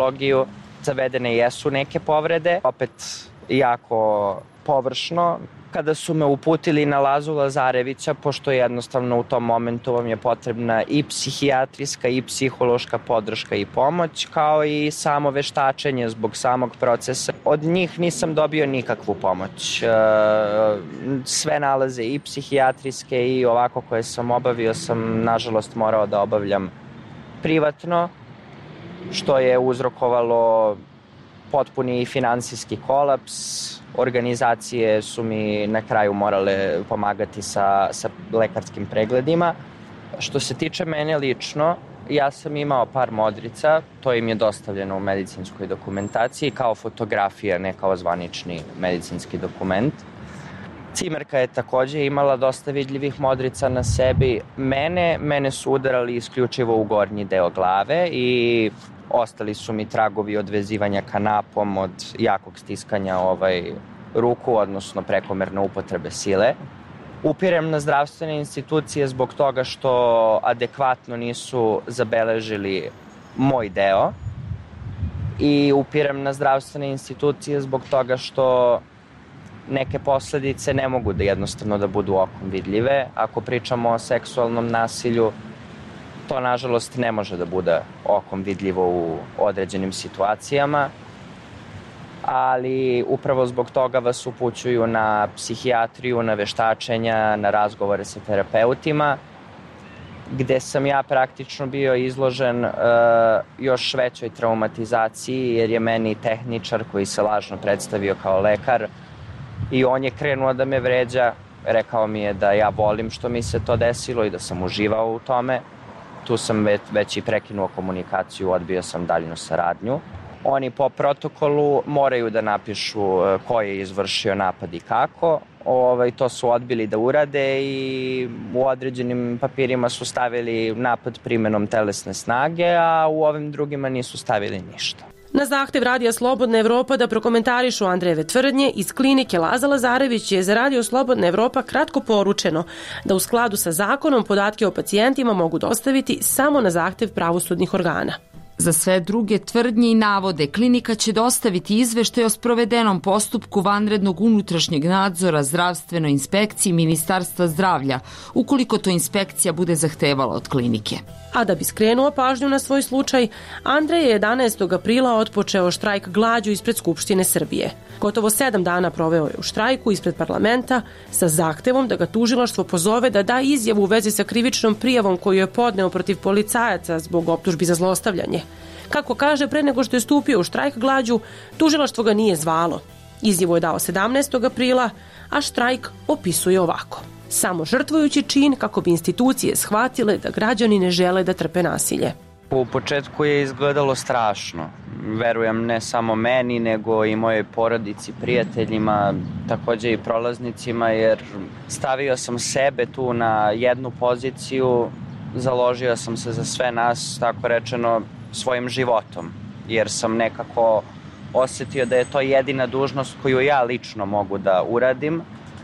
papirologiju. Zavedene jesu neke povrede, opet jako površno, kada su me uputili na Lazu Lazarevića, pošto jednostavno u tom momentu vam je potrebna i psihijatrijska i psihološka podrška i pomoć, kao i samo veštačenje zbog samog procesa. Od njih nisam dobio nikakvu pomoć. Sve nalaze i psihijatrijske i ovako koje sam obavio sam nažalost morao da obavljam privatno, što je uzrokovalo potpuni finansijski kolaps. Organizacije su mi na kraju morale pomagati sa, sa lekarskim pregledima. Što se tiče mene lično, ja sam imao par modrica, to im je dostavljeno u medicinskoj dokumentaciji kao fotografija, ne kao zvanični medicinski dokument. Cimerka je takođe imala dosta vidljivih modrica na sebi. Mene, mene su udarali isključivo u gornji deo glave i ostali su mi tragovi od vezivanja kanapom, od jakog stiskanja ovaj, ruku, odnosno prekomerne upotrebe sile. Upirem na zdravstvene institucije zbog toga što adekvatno nisu zabeležili moj deo i upirem na zdravstvene institucije zbog toga što neke posledice ne mogu da jednostavno da budu okom vidljive. Ako pričamo o seksualnom nasilju, to nažalost ne može da bude okom vidljivo u određenim situacijama, ali upravo zbog toga vas upućuju na psihijatriju, na veštačenja, na razgovore sa terapeutima, gde sam ja praktično bio izložen uh, još većoj traumatizaciji, jer je meni tehničar koji se lažno predstavio kao lekar i on je krenuo da me vređa, rekao mi je da ja volim što mi se to desilo i da sam uživao u tome. Tu sam već, već i prekinuo komunikaciju, odbio sam daljnu saradnju. Oni po protokolu moraju da napišu ko je izvršio napad i kako. Ovaj, to su odbili da urade i u određenim papirima su stavili napad primenom telesne snage, a u ovim drugima nisu stavili ništa. Na zahtev Radija Slobodna Evropa da prokomentarišu Andrejeve tvrdnje, iz klinike Laza Lazarević je za Radio Slobodna Evropa kratko poručeno da u skladu sa zakonom podatke o pacijentima mogu dostaviti samo na zahtev pravosudnih organa. Za sve druge tvrdnje i navode, klinika će dostaviti izveštaj o sprovedenom postupku vanrednog unutrašnjeg nadzora zdravstvenoj inspekciji Ministarstva zdravlja, ukoliko to inspekcija bude zahtevala od klinike. A da bi skrenuo pažnju na svoj slučaj, Andrej je jedanaestog aprila otpočeo štrajk glađu ispred Skupštine Srbije. Gotovo sedam dana proveo je u štrajku ispred parlamenta sa zahtevom da ga tužilaštvo pozove da da izjavu u vezi sa krivičnom prijavom koju je podneo protiv policajaca zbog optužbi za zlostavljanje. Kako kaže, pre nego što je stupio u štrajk glađu, tužilaštvo ga nije zvalo. Izjavu je dao sedamnaestog aprila, a štrajk opisuje ovako. Samo žrtvujući čin kako bi institucije shvatile da građani ne žele da trpe nasilje. U početku je izgledalo strašno. Verujem ne samo meni, nego i mojoj porodici, prijateljima, takođe i prolaznicima, jer stavio sam sebe tu na jednu poziciju, založio sam se za sve nas, tako rečeno, svojim životom, jer sam nekako osetio da je to jedina dužnost koju ja lično mogu da uradim,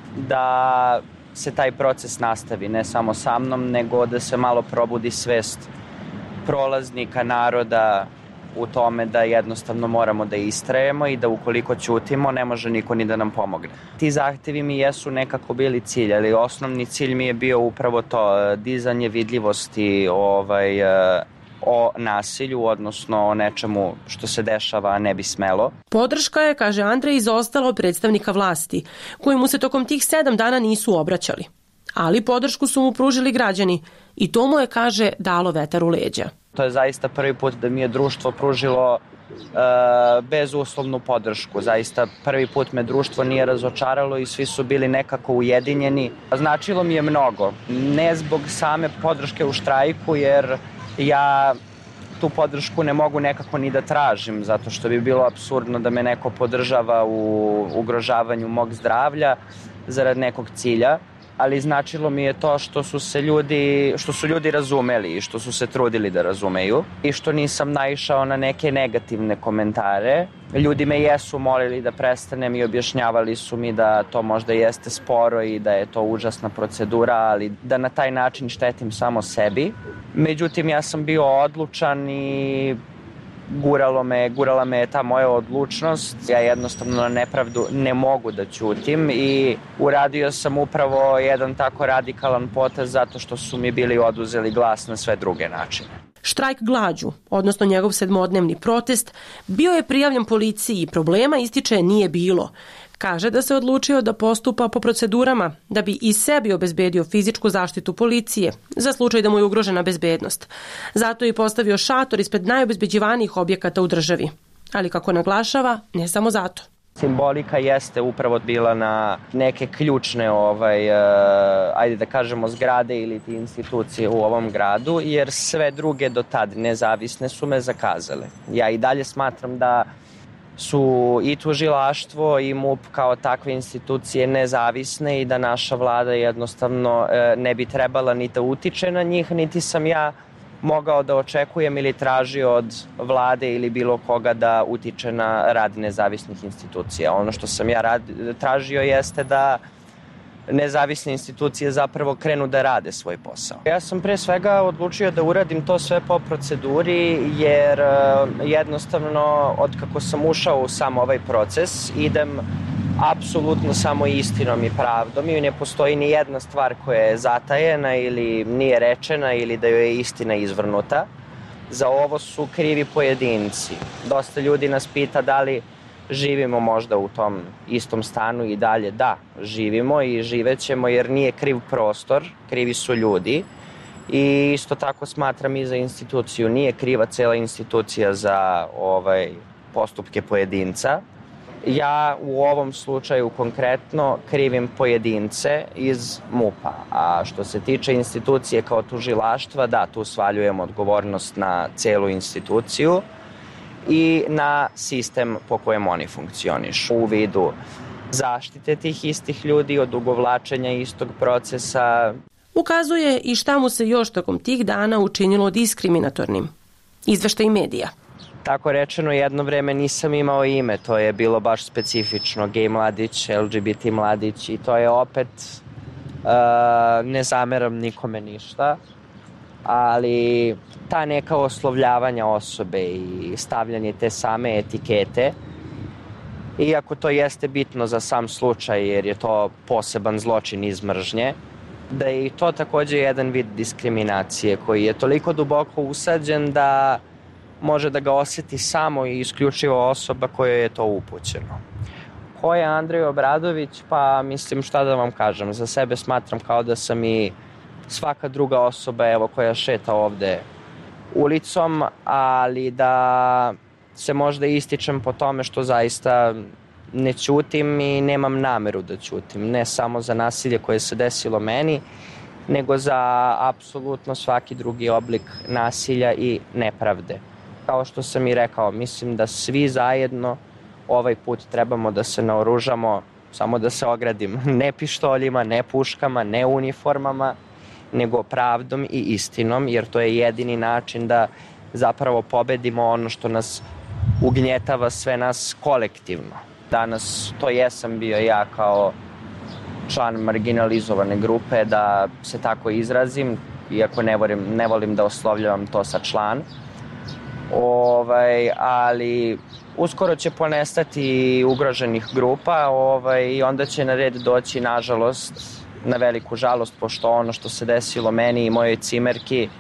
da se taj proces nastavi, ne samo sa mnom, nego da se malo probudi svest prolaznika, naroda u tome da jednostavno moramo da istrajemo i da ukoliko ćutimo ne može niko ni da nam pomogne. Ti zahtevi mi jesu nekako bili cilj, ali osnovni cilj mi je bio upravo to, dizanje vidljivosti ovaj, o nasilju, odnosno o nečemu što se dešava, a ne bi smelo. Podrška je, kaže Andrej, izostala od predstavnika vlasti, koji mu se tokom tih sedam dana nisu obraćali. Ali podršku su mu pružili građani i to mu je, kaže, dalo vetar u leđa. To je zaista prvi put da mi je društvo pružilo e, bezuslovnu podršku. Zaista prvi put me društvo nije razočaralo i svi su bili nekako ujedinjeni. Značilo mi je mnogo. Ne zbog same podrške u štrajku, jer ja tu podršku ne mogu nekako ni da tražim, zato što bi bilo apsurdno da me neko podržava u ugrožavanju mog zdravlja zarad nekog cilja, ali značilo mi je to što su se ljudi, što su ljudi razumeli i što su se trudili da razumeju i što nisam naišao na neke negativne komentare. Ljudi me jesu molili da prestanem i objašnjavali su mi da to možda jeste sporo i da je to užasna procedura, ali da na taj način štetim samo sebi. Međutim, ja sam bio odlučan i guralo me, gurala me je ta moja odlučnost. Ja jednostavno na nepravdu ne mogu da ćutim i uradio sam upravo jedan tako radikalan potez zato što su mi bili oduzeli glas na sve druge načine. Štrajk glađu, odnosno njegov sedmodnevni protest, bio je prijavljen policiji i problema, ističe, nije bilo. Kaže da se odlučio da postupa po procedurama da bi i sebi obezbedio fizičku zaštitu policije za slučaj da mu je ugrožena bezbednost. Zato je i postavio šator ispred najobezbeđivanijih objekata u državi. Ali kako naglašava, ne samo zato. Simbolika jeste upravo bila na neke ključne, ovaj, uh, ajde da kažemo, zgrade ili institucije u ovom gradu, jer sve druge do tad nezavisne su me zakazale. Ja i dalje smatram da su i tužilaštvo i M U P kao takve institucije nezavisne i da naša vlada jednostavno ne bi trebala ni da utiče na njih, niti sam ja mogao da očekujem ili tražio od vlade ili bilo koga da utiče na rad nezavisnih institucija. Ono što sam ja rad, tražio jeste da nezavisne institucije zapravo krenu da rade svoj posao. Ja sam pre svega odlučio da uradim to sve po proceduri jer jednostavno od kako sam ušao u sam ovaj proces idem apsolutno samo istinom i pravdom i ne postoji ni jedna stvar koja je zatajena ili nije rečena ili da joj je istina izvrnuta. Za ovo su krivi pojedinci. Dosta ljudi nas pita da li živimo možda u tom istom stanu i dalje. Da, živimo i živećemo jer nije kriv prostor, krivi su ljudi. I isto tako smatram i za instituciju. Nije kriva cela institucija za ovaj, postupke pojedinca. Ja u ovom slučaju konkretno krivim pojedince iz M U P-a. A što se tiče institucije kao tužilaštva, da, tu svaljujem odgovornost na celu instituciju i na sistem po kojem oni funkcionišu. U vidu zaštite tih istih ljudi, odugovlačenja istog procesa. Ukazuje i šta mu se još tokom tih dana učinilo diskriminatornim. Izveštaj medija. Tako rečeno, jedno vreme nisam imao ime, to je bilo baš specifično, gej mladić, L G B T mladić i to je opet, uh, ne zameram nikome ništa, ali ta neka oslovljavanja osobe i stavljanje te same etikete, iako to jeste bitno za sam slučaj jer je to poseban zločin iz mržnje, da je i to takođe jedan vid diskriminacije koji je toliko duboko usađen da može da ga osjeti samo i isključivo osoba kojoj je to upućeno. Ko je Andrej Obradović? Pa mislim šta da vam kažem, za sebe smatram kao da sam i svaka druga osoba evo, koja šeta ovde ulicom, ali da se možda ističem po tome što zaista ne ćutim i nemam nameru da ćutim, ne samo za nasilje koje se desilo meni, nego za apsolutno svaki drugi oblik nasilja i nepravde. Kao što sam i rekao, mislim da svi zajedno ovaj put trebamo da se naoružamo, samo da se ogradim, ne pištoljima, ne puškama, ne uniformama, nego pravdom i istinom, jer to je jedini način da zapravo pobedimo ono što nas ugnjetava sve nas kolektivno. Danas to jesam bio ja kao član marginalizovane grupe, da se tako izrazim, iako ne volim, ne volim da oslovljavam to sa član. Ovaj, ali uskoro će ponestati ugroženih grupa ovaj, i onda će na red doći, nažalost, na veliku žalost, pošto ono što se desilo meni i mojoj cimerki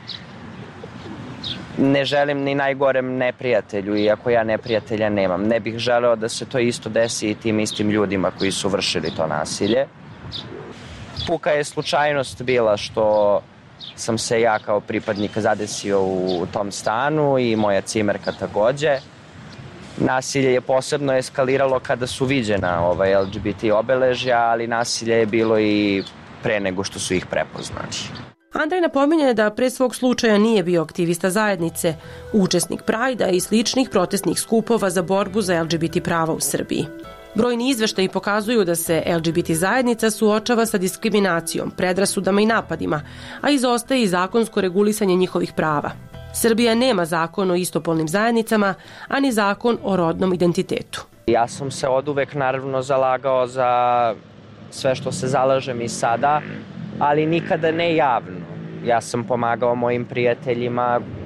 ne želim ni najgorem neprijatelju, iako ja neprijatelja nemam. Ne bih želeo da se to isto desi i tim istim ljudima koji su vršili to nasilje. Puka je slučajnost bila što sam se ja kao pripadnik zadesio u tom stanu i moja cimerka takođe. Nasilje je posebno eskaliralo kada su viđena ovaj, L G B T obeležja, ali nasilje je bilo i pre nego što su ih prepoznali. Andrej napominje da pre svog slučaja nije bio aktivista zajednice, učesnik Prajda i sličnih protestnih skupova za borbu za L G B T prava u Srbiji. Brojni izveštaji pokazuju da se L G B T zajednica suočava sa diskriminacijom, predrasudama i napadima, a izostaje i zakonsko regulisanje njihovih prava. Srbija nema zakon o istopolnim zajednicama, ani zakon o rodnom identitetu. Ja sam se oduvek naravno zalagao za sve što se zalažem i sada, ali nikada ne javno. Ja sam pomagao mojim prijateljima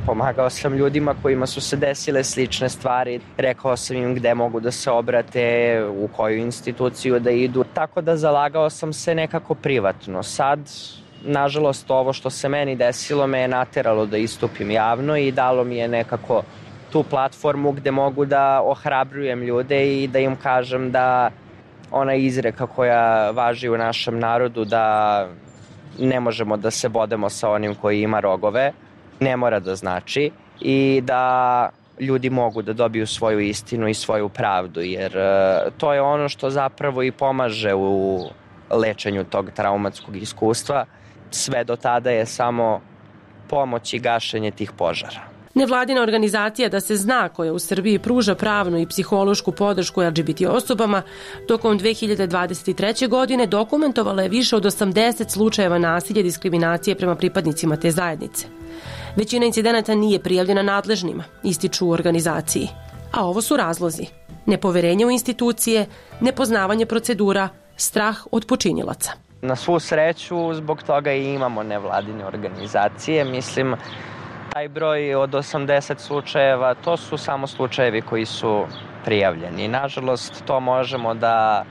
Pomagao sam ljudima kojima su se desile slične stvari, rekao sam im gde mogu da se obrate, u koju instituciju da idu, tako da zalagao sam se nekako privatno. Sad, nažalost, ovo što se meni desilo me je nateralo da istupim javno i dalo mi je nekako tu platformu gde mogu da ohrabrujem ljude i da im kažem da ona izreka koja važi u našem narodu da ne možemo da se bodemo sa onim koji ima rogove, ne mora da znači i da ljudi mogu da dobiju svoju istinu i svoju pravdu, jer to je ono što zapravo i pomaže u lečenju tog traumatskog iskustva. Sve do tada je samo pomoć i gašenje tih požara. Nevladina organizacija Da se zna, koja u Srbiji pruža pravnu i psihološku podršku L G B T osobama, tokom dve hiljade dvadeset treće. godine dokumentovala je više od osamdeset slučajeva nasilja i diskriminacije prema pripadnicima te zajednice. Većina incidenata nije prijavljena nadležnima, ističu u organizaciji. A ovo su razlozi: nepoverenje u institucije, nepoznavanje procedura, strah od počinilaca. Na svu sreću, zbog toga i imamo nevladine organizacije. Mislim, taj broj od osamdeset slučajeva, to su samo slučajevi koji su prijavljeni. Nažalost, to možemo da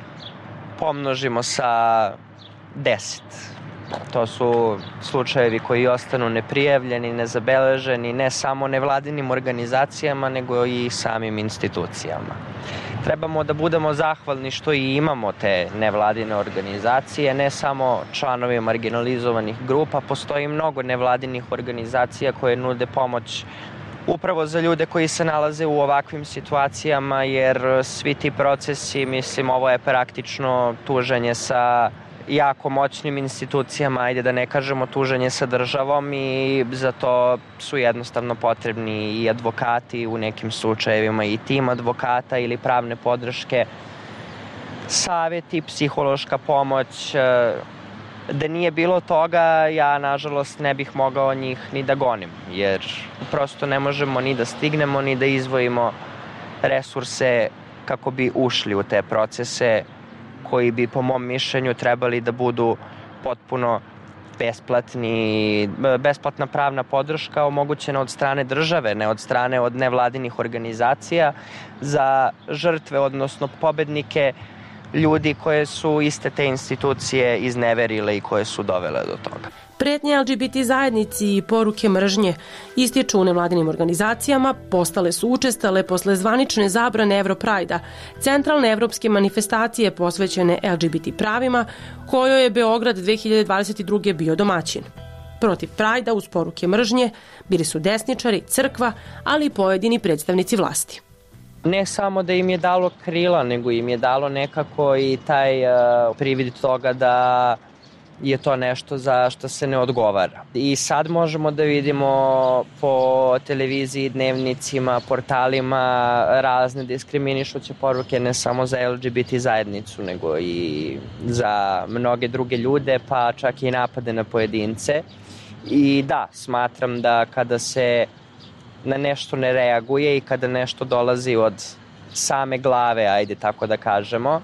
pomnožimo sa deset. To su slučajevi koji ostanu neprijavljeni, nezabeleženi, ne samo nevladinim organizacijama, nego i samim institucijama. Trebamo da budemo zahvalni što i imamo te nevladine organizacije, ne samo članovi marginalizovanih grupa. Postoji mnogo nevladinih organizacija koje nude pomoć upravo za ljude koji se nalaze u ovakvim situacijama, jer svi ti procesi, mislim, ovo je praktično tuženje sa jako moćnim institucijama, ajde da ne kažemo tuženje sa državom, i za to su jednostavno potrebni i advokati u nekim slučajevima, i tim advokata ili pravne podrške, savjeti, psihološka pomoć. Da nije bilo toga, ja nažalost ne bih mogao njih ni da gonim, jer prosto ne možemo ni da stignemo, ni da izdvojimo resurse kako bi ušli u te procese koji bi, po mom mišljenju, trebali da budu potpuno besplatni, besplatna pravna podrška omogućena od strane države, ne od strane od nevladinih organizacija, za žrtve, odnosno pobednike, ljudi koje su iste te institucije izneverile i koje su dovele do toga. Pretnje L G B T zajednici i poruke mržnje, ističu u nevladinim organizacijama, postale su učestale posle zvanične zabrane Europrajda, centralne evropske manifestacije posvećene L G B T pravima, kojoj je Beograd dve hiljade dvadeset druge. bio domaćin. Protiv Prajda uz poruke mržnje bili su desničari, crkva, ali i pojedini predstavnici vlasti. Ne samo da im je dalo krila, nego im je dalo nekako i taj uh, privid toga da je to nešto za što se ne odgovara. I sad možemo da vidimo po televiziji, dnevnicima, portalima razne diskriminišuće poruke, ne samo za L G B T zajednicu, nego i za mnoge druge ljude, pa čak i napade na pojedince. I da, smatram da kada se na nešto ne reaguje i kada nešto dolazi od same glave, ajde tako da kažemo,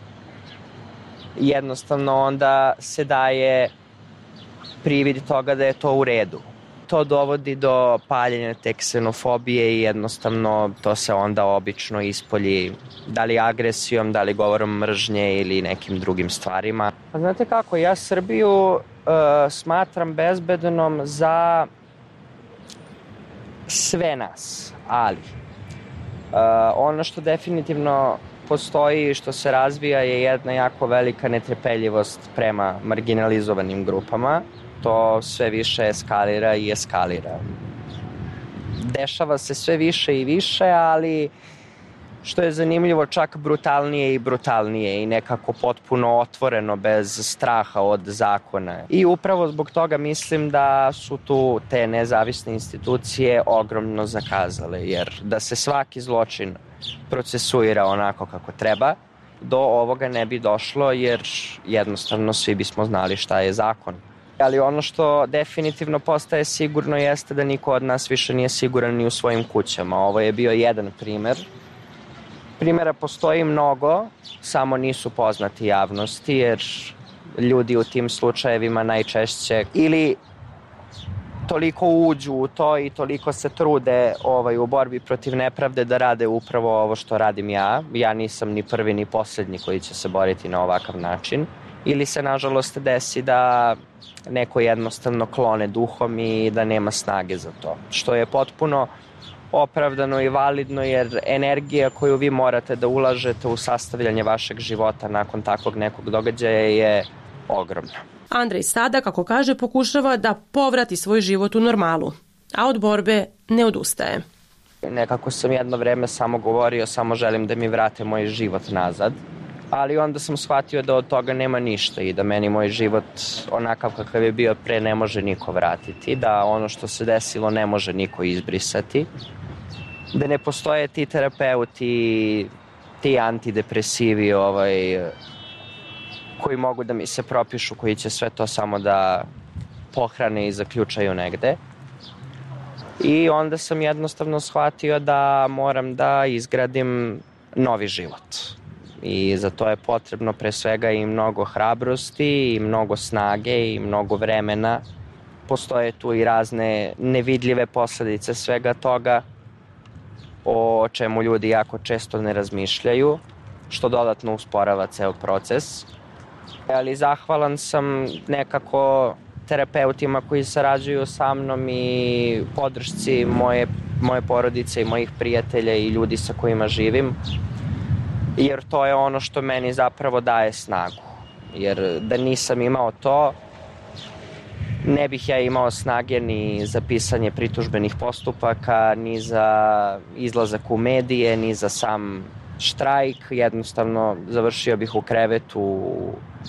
jednostavno onda se daje privid toga da je to u redu. To dovodi do paljenja te ksenofobije i jednostavno to se onda obično ispolji, da li agresijom, da li govorom mržnje ili nekim drugim stvarima. Pa znate kako, ja Srbiju uh, smatram bezbednom za sve nas, ali uh, ono što definitivno postoji i što se razvija je jedna jako velika netrpeljivost prema marginalizovanim grupama. To sve više eskalira i eskalira. Dešava se sve više i više, ali što je zanimljivo, čak brutalnije i brutalnije i nekako potpuno otvoreno, bez straha od zakona. I upravo zbog toga mislim da su tu te nezavisne institucije ogromno zakazale, jer da se svaki zločin procesuira onako kako treba, do ovoga ne bi došlo, jer jednostavno svi bismo znali šta je zakon. Ali ono što definitivno postaje sigurno jeste da niko od nas više nije siguran ni u svojim kućama. Ovo je bio jedan primer. Primera postoji mnogo, samo nisu poznati javnosti, jer ljudi u tim slučajevima najčešće ili toliko uđu u to i toliko se trude ovaj, u borbi protiv nepravde da rade upravo ovo što radim ja. Ja nisam ni prvi ni posljednji koji će se boriti na ovakav način. Ili se nažalost desi da neko jednostavno klone duhom i da nema snage za to. Što je potpuno opravdano i validno jer energija koju vi morate da ulažete u sastavljanje vašeg života nakon takvog nekog događaja je ogromna. Andrej sada, kako kaže, pokušava da povrati svoj život u normalu, a od borbe ne odustaje. Nekako sam jedno vreme samo govorio, samo želim da mi vrate moj život nazad, ali onda sam shvatio da od toga nema ništa i da meni moj život onakav kakav je bio pre ne može niko vratiti, da ono što se desilo ne može niko izbrisati, da ne postoje ti terapeuti, ti antidepresivi ovaj, koji mogu da mi se propišu, koji će sve to samo da pohrane i zaključaju negde. I onda sam jednostavno shvatio da moram da izgradim novi život. I za to je potrebno pre svega i mnogo hrabrosti, i mnogo snage, i mnogo vremena. Postoje tu i razne nevidljive posledice svega toga, o čemu ljudi jako često ne razmišljaju, što dodatno usporava ceo proces. Ali zahvalan sam nekako terapeutima koji sarađuju sa mnom i podršci moje, moje porodice i mojih prijatelja i ljudi sa kojima živim, jer to je ono što meni zapravo daje snagu. Jer da nisam imao to, ne bih ja imao snage ni za pisanje pritužbenih postupaka, ni za izlazak u medije, ni za sam štrajk. Jednostavno završio bih u krevetu, u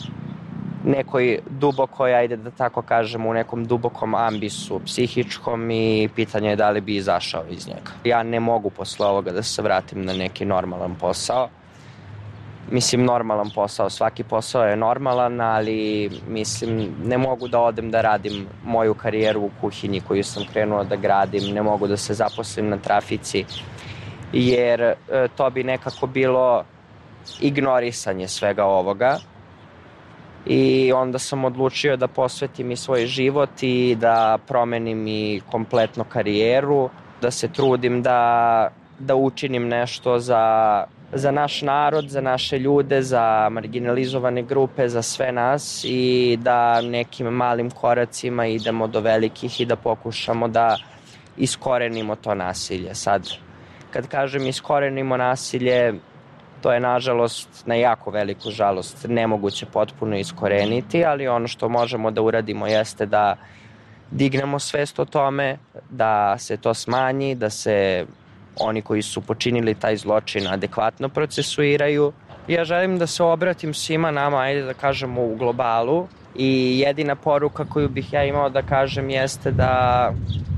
nekoj dubokoj, ajde da tako kažem, u nekom dubokom ambisu psihičkom i pitanje je da li bi izašao iz njega. Ja ne mogu posle ovoga da se vratim na neki normalan posao. Mislim, normalan posao, svaki posao je normalan, ali mislim, ne mogu da odem da radim moju karijeru u kuhinji koju sam krenuo da gradim, ne mogu da se zaposlim na trafici, jer e, to bi nekako bilo ignorisanje svega ovoga. I onda sam odlučio da posvetim i svoj život i da promenim i kompletno karijeru, da se trudim da, da učinim nešto za, za naš narod, za naše ljude, za marginalizovane grupe, za sve nas i da nekim malim koracima idemo do velikih i da pokušamo da iskorenimo to nasilje. Sad, kad kažem iskorenimo nasilje, to je nažalost, na jako veliku žalost, nemoguće potpuno iskoreniti, ali ono što možemo da uradimo jeste da dignemo svest o tome, da se to smanji, da se oni koji su počinili taj zločin adekvatno procesuiraju. Ja želim da se obratim svima nama, ajde da kažemo u globalu, i jedina poruka koju bih ja imao da kažem jeste da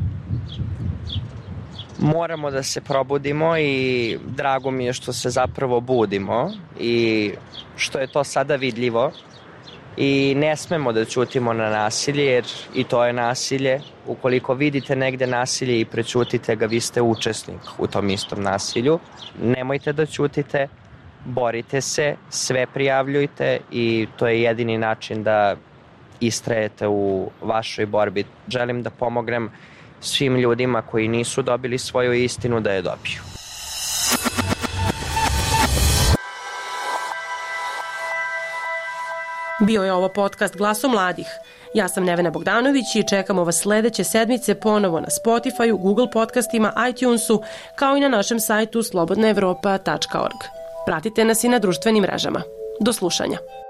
moramo da se probudimo i drago mi je što se zapravo budimo i što je to sada vidljivo i ne smemo da ćutimo na nasilje jer i to je nasilje. Ukoliko vidite negde nasilje i prećutite ga, vi ste učesnik u tom istom nasilju. Nemojte da ćutite, borite se, sve prijavljujte i to je jedini način da istrajete u vašoj borbi. Želim da pomognem svim ljudima koji nisu dobili svoju istinu da je dobiju. Bio je ovo podcast Glaso mladih. Ja sam Nevena Bogdanović i čekamo vas sledeće sedmice ponovo na Spotifyu, Google podcastima, iTunesu, kao i na našem sajtu slobodna evropa tačka org. Pratite nas i na društvenim mrežama. Do slušanja.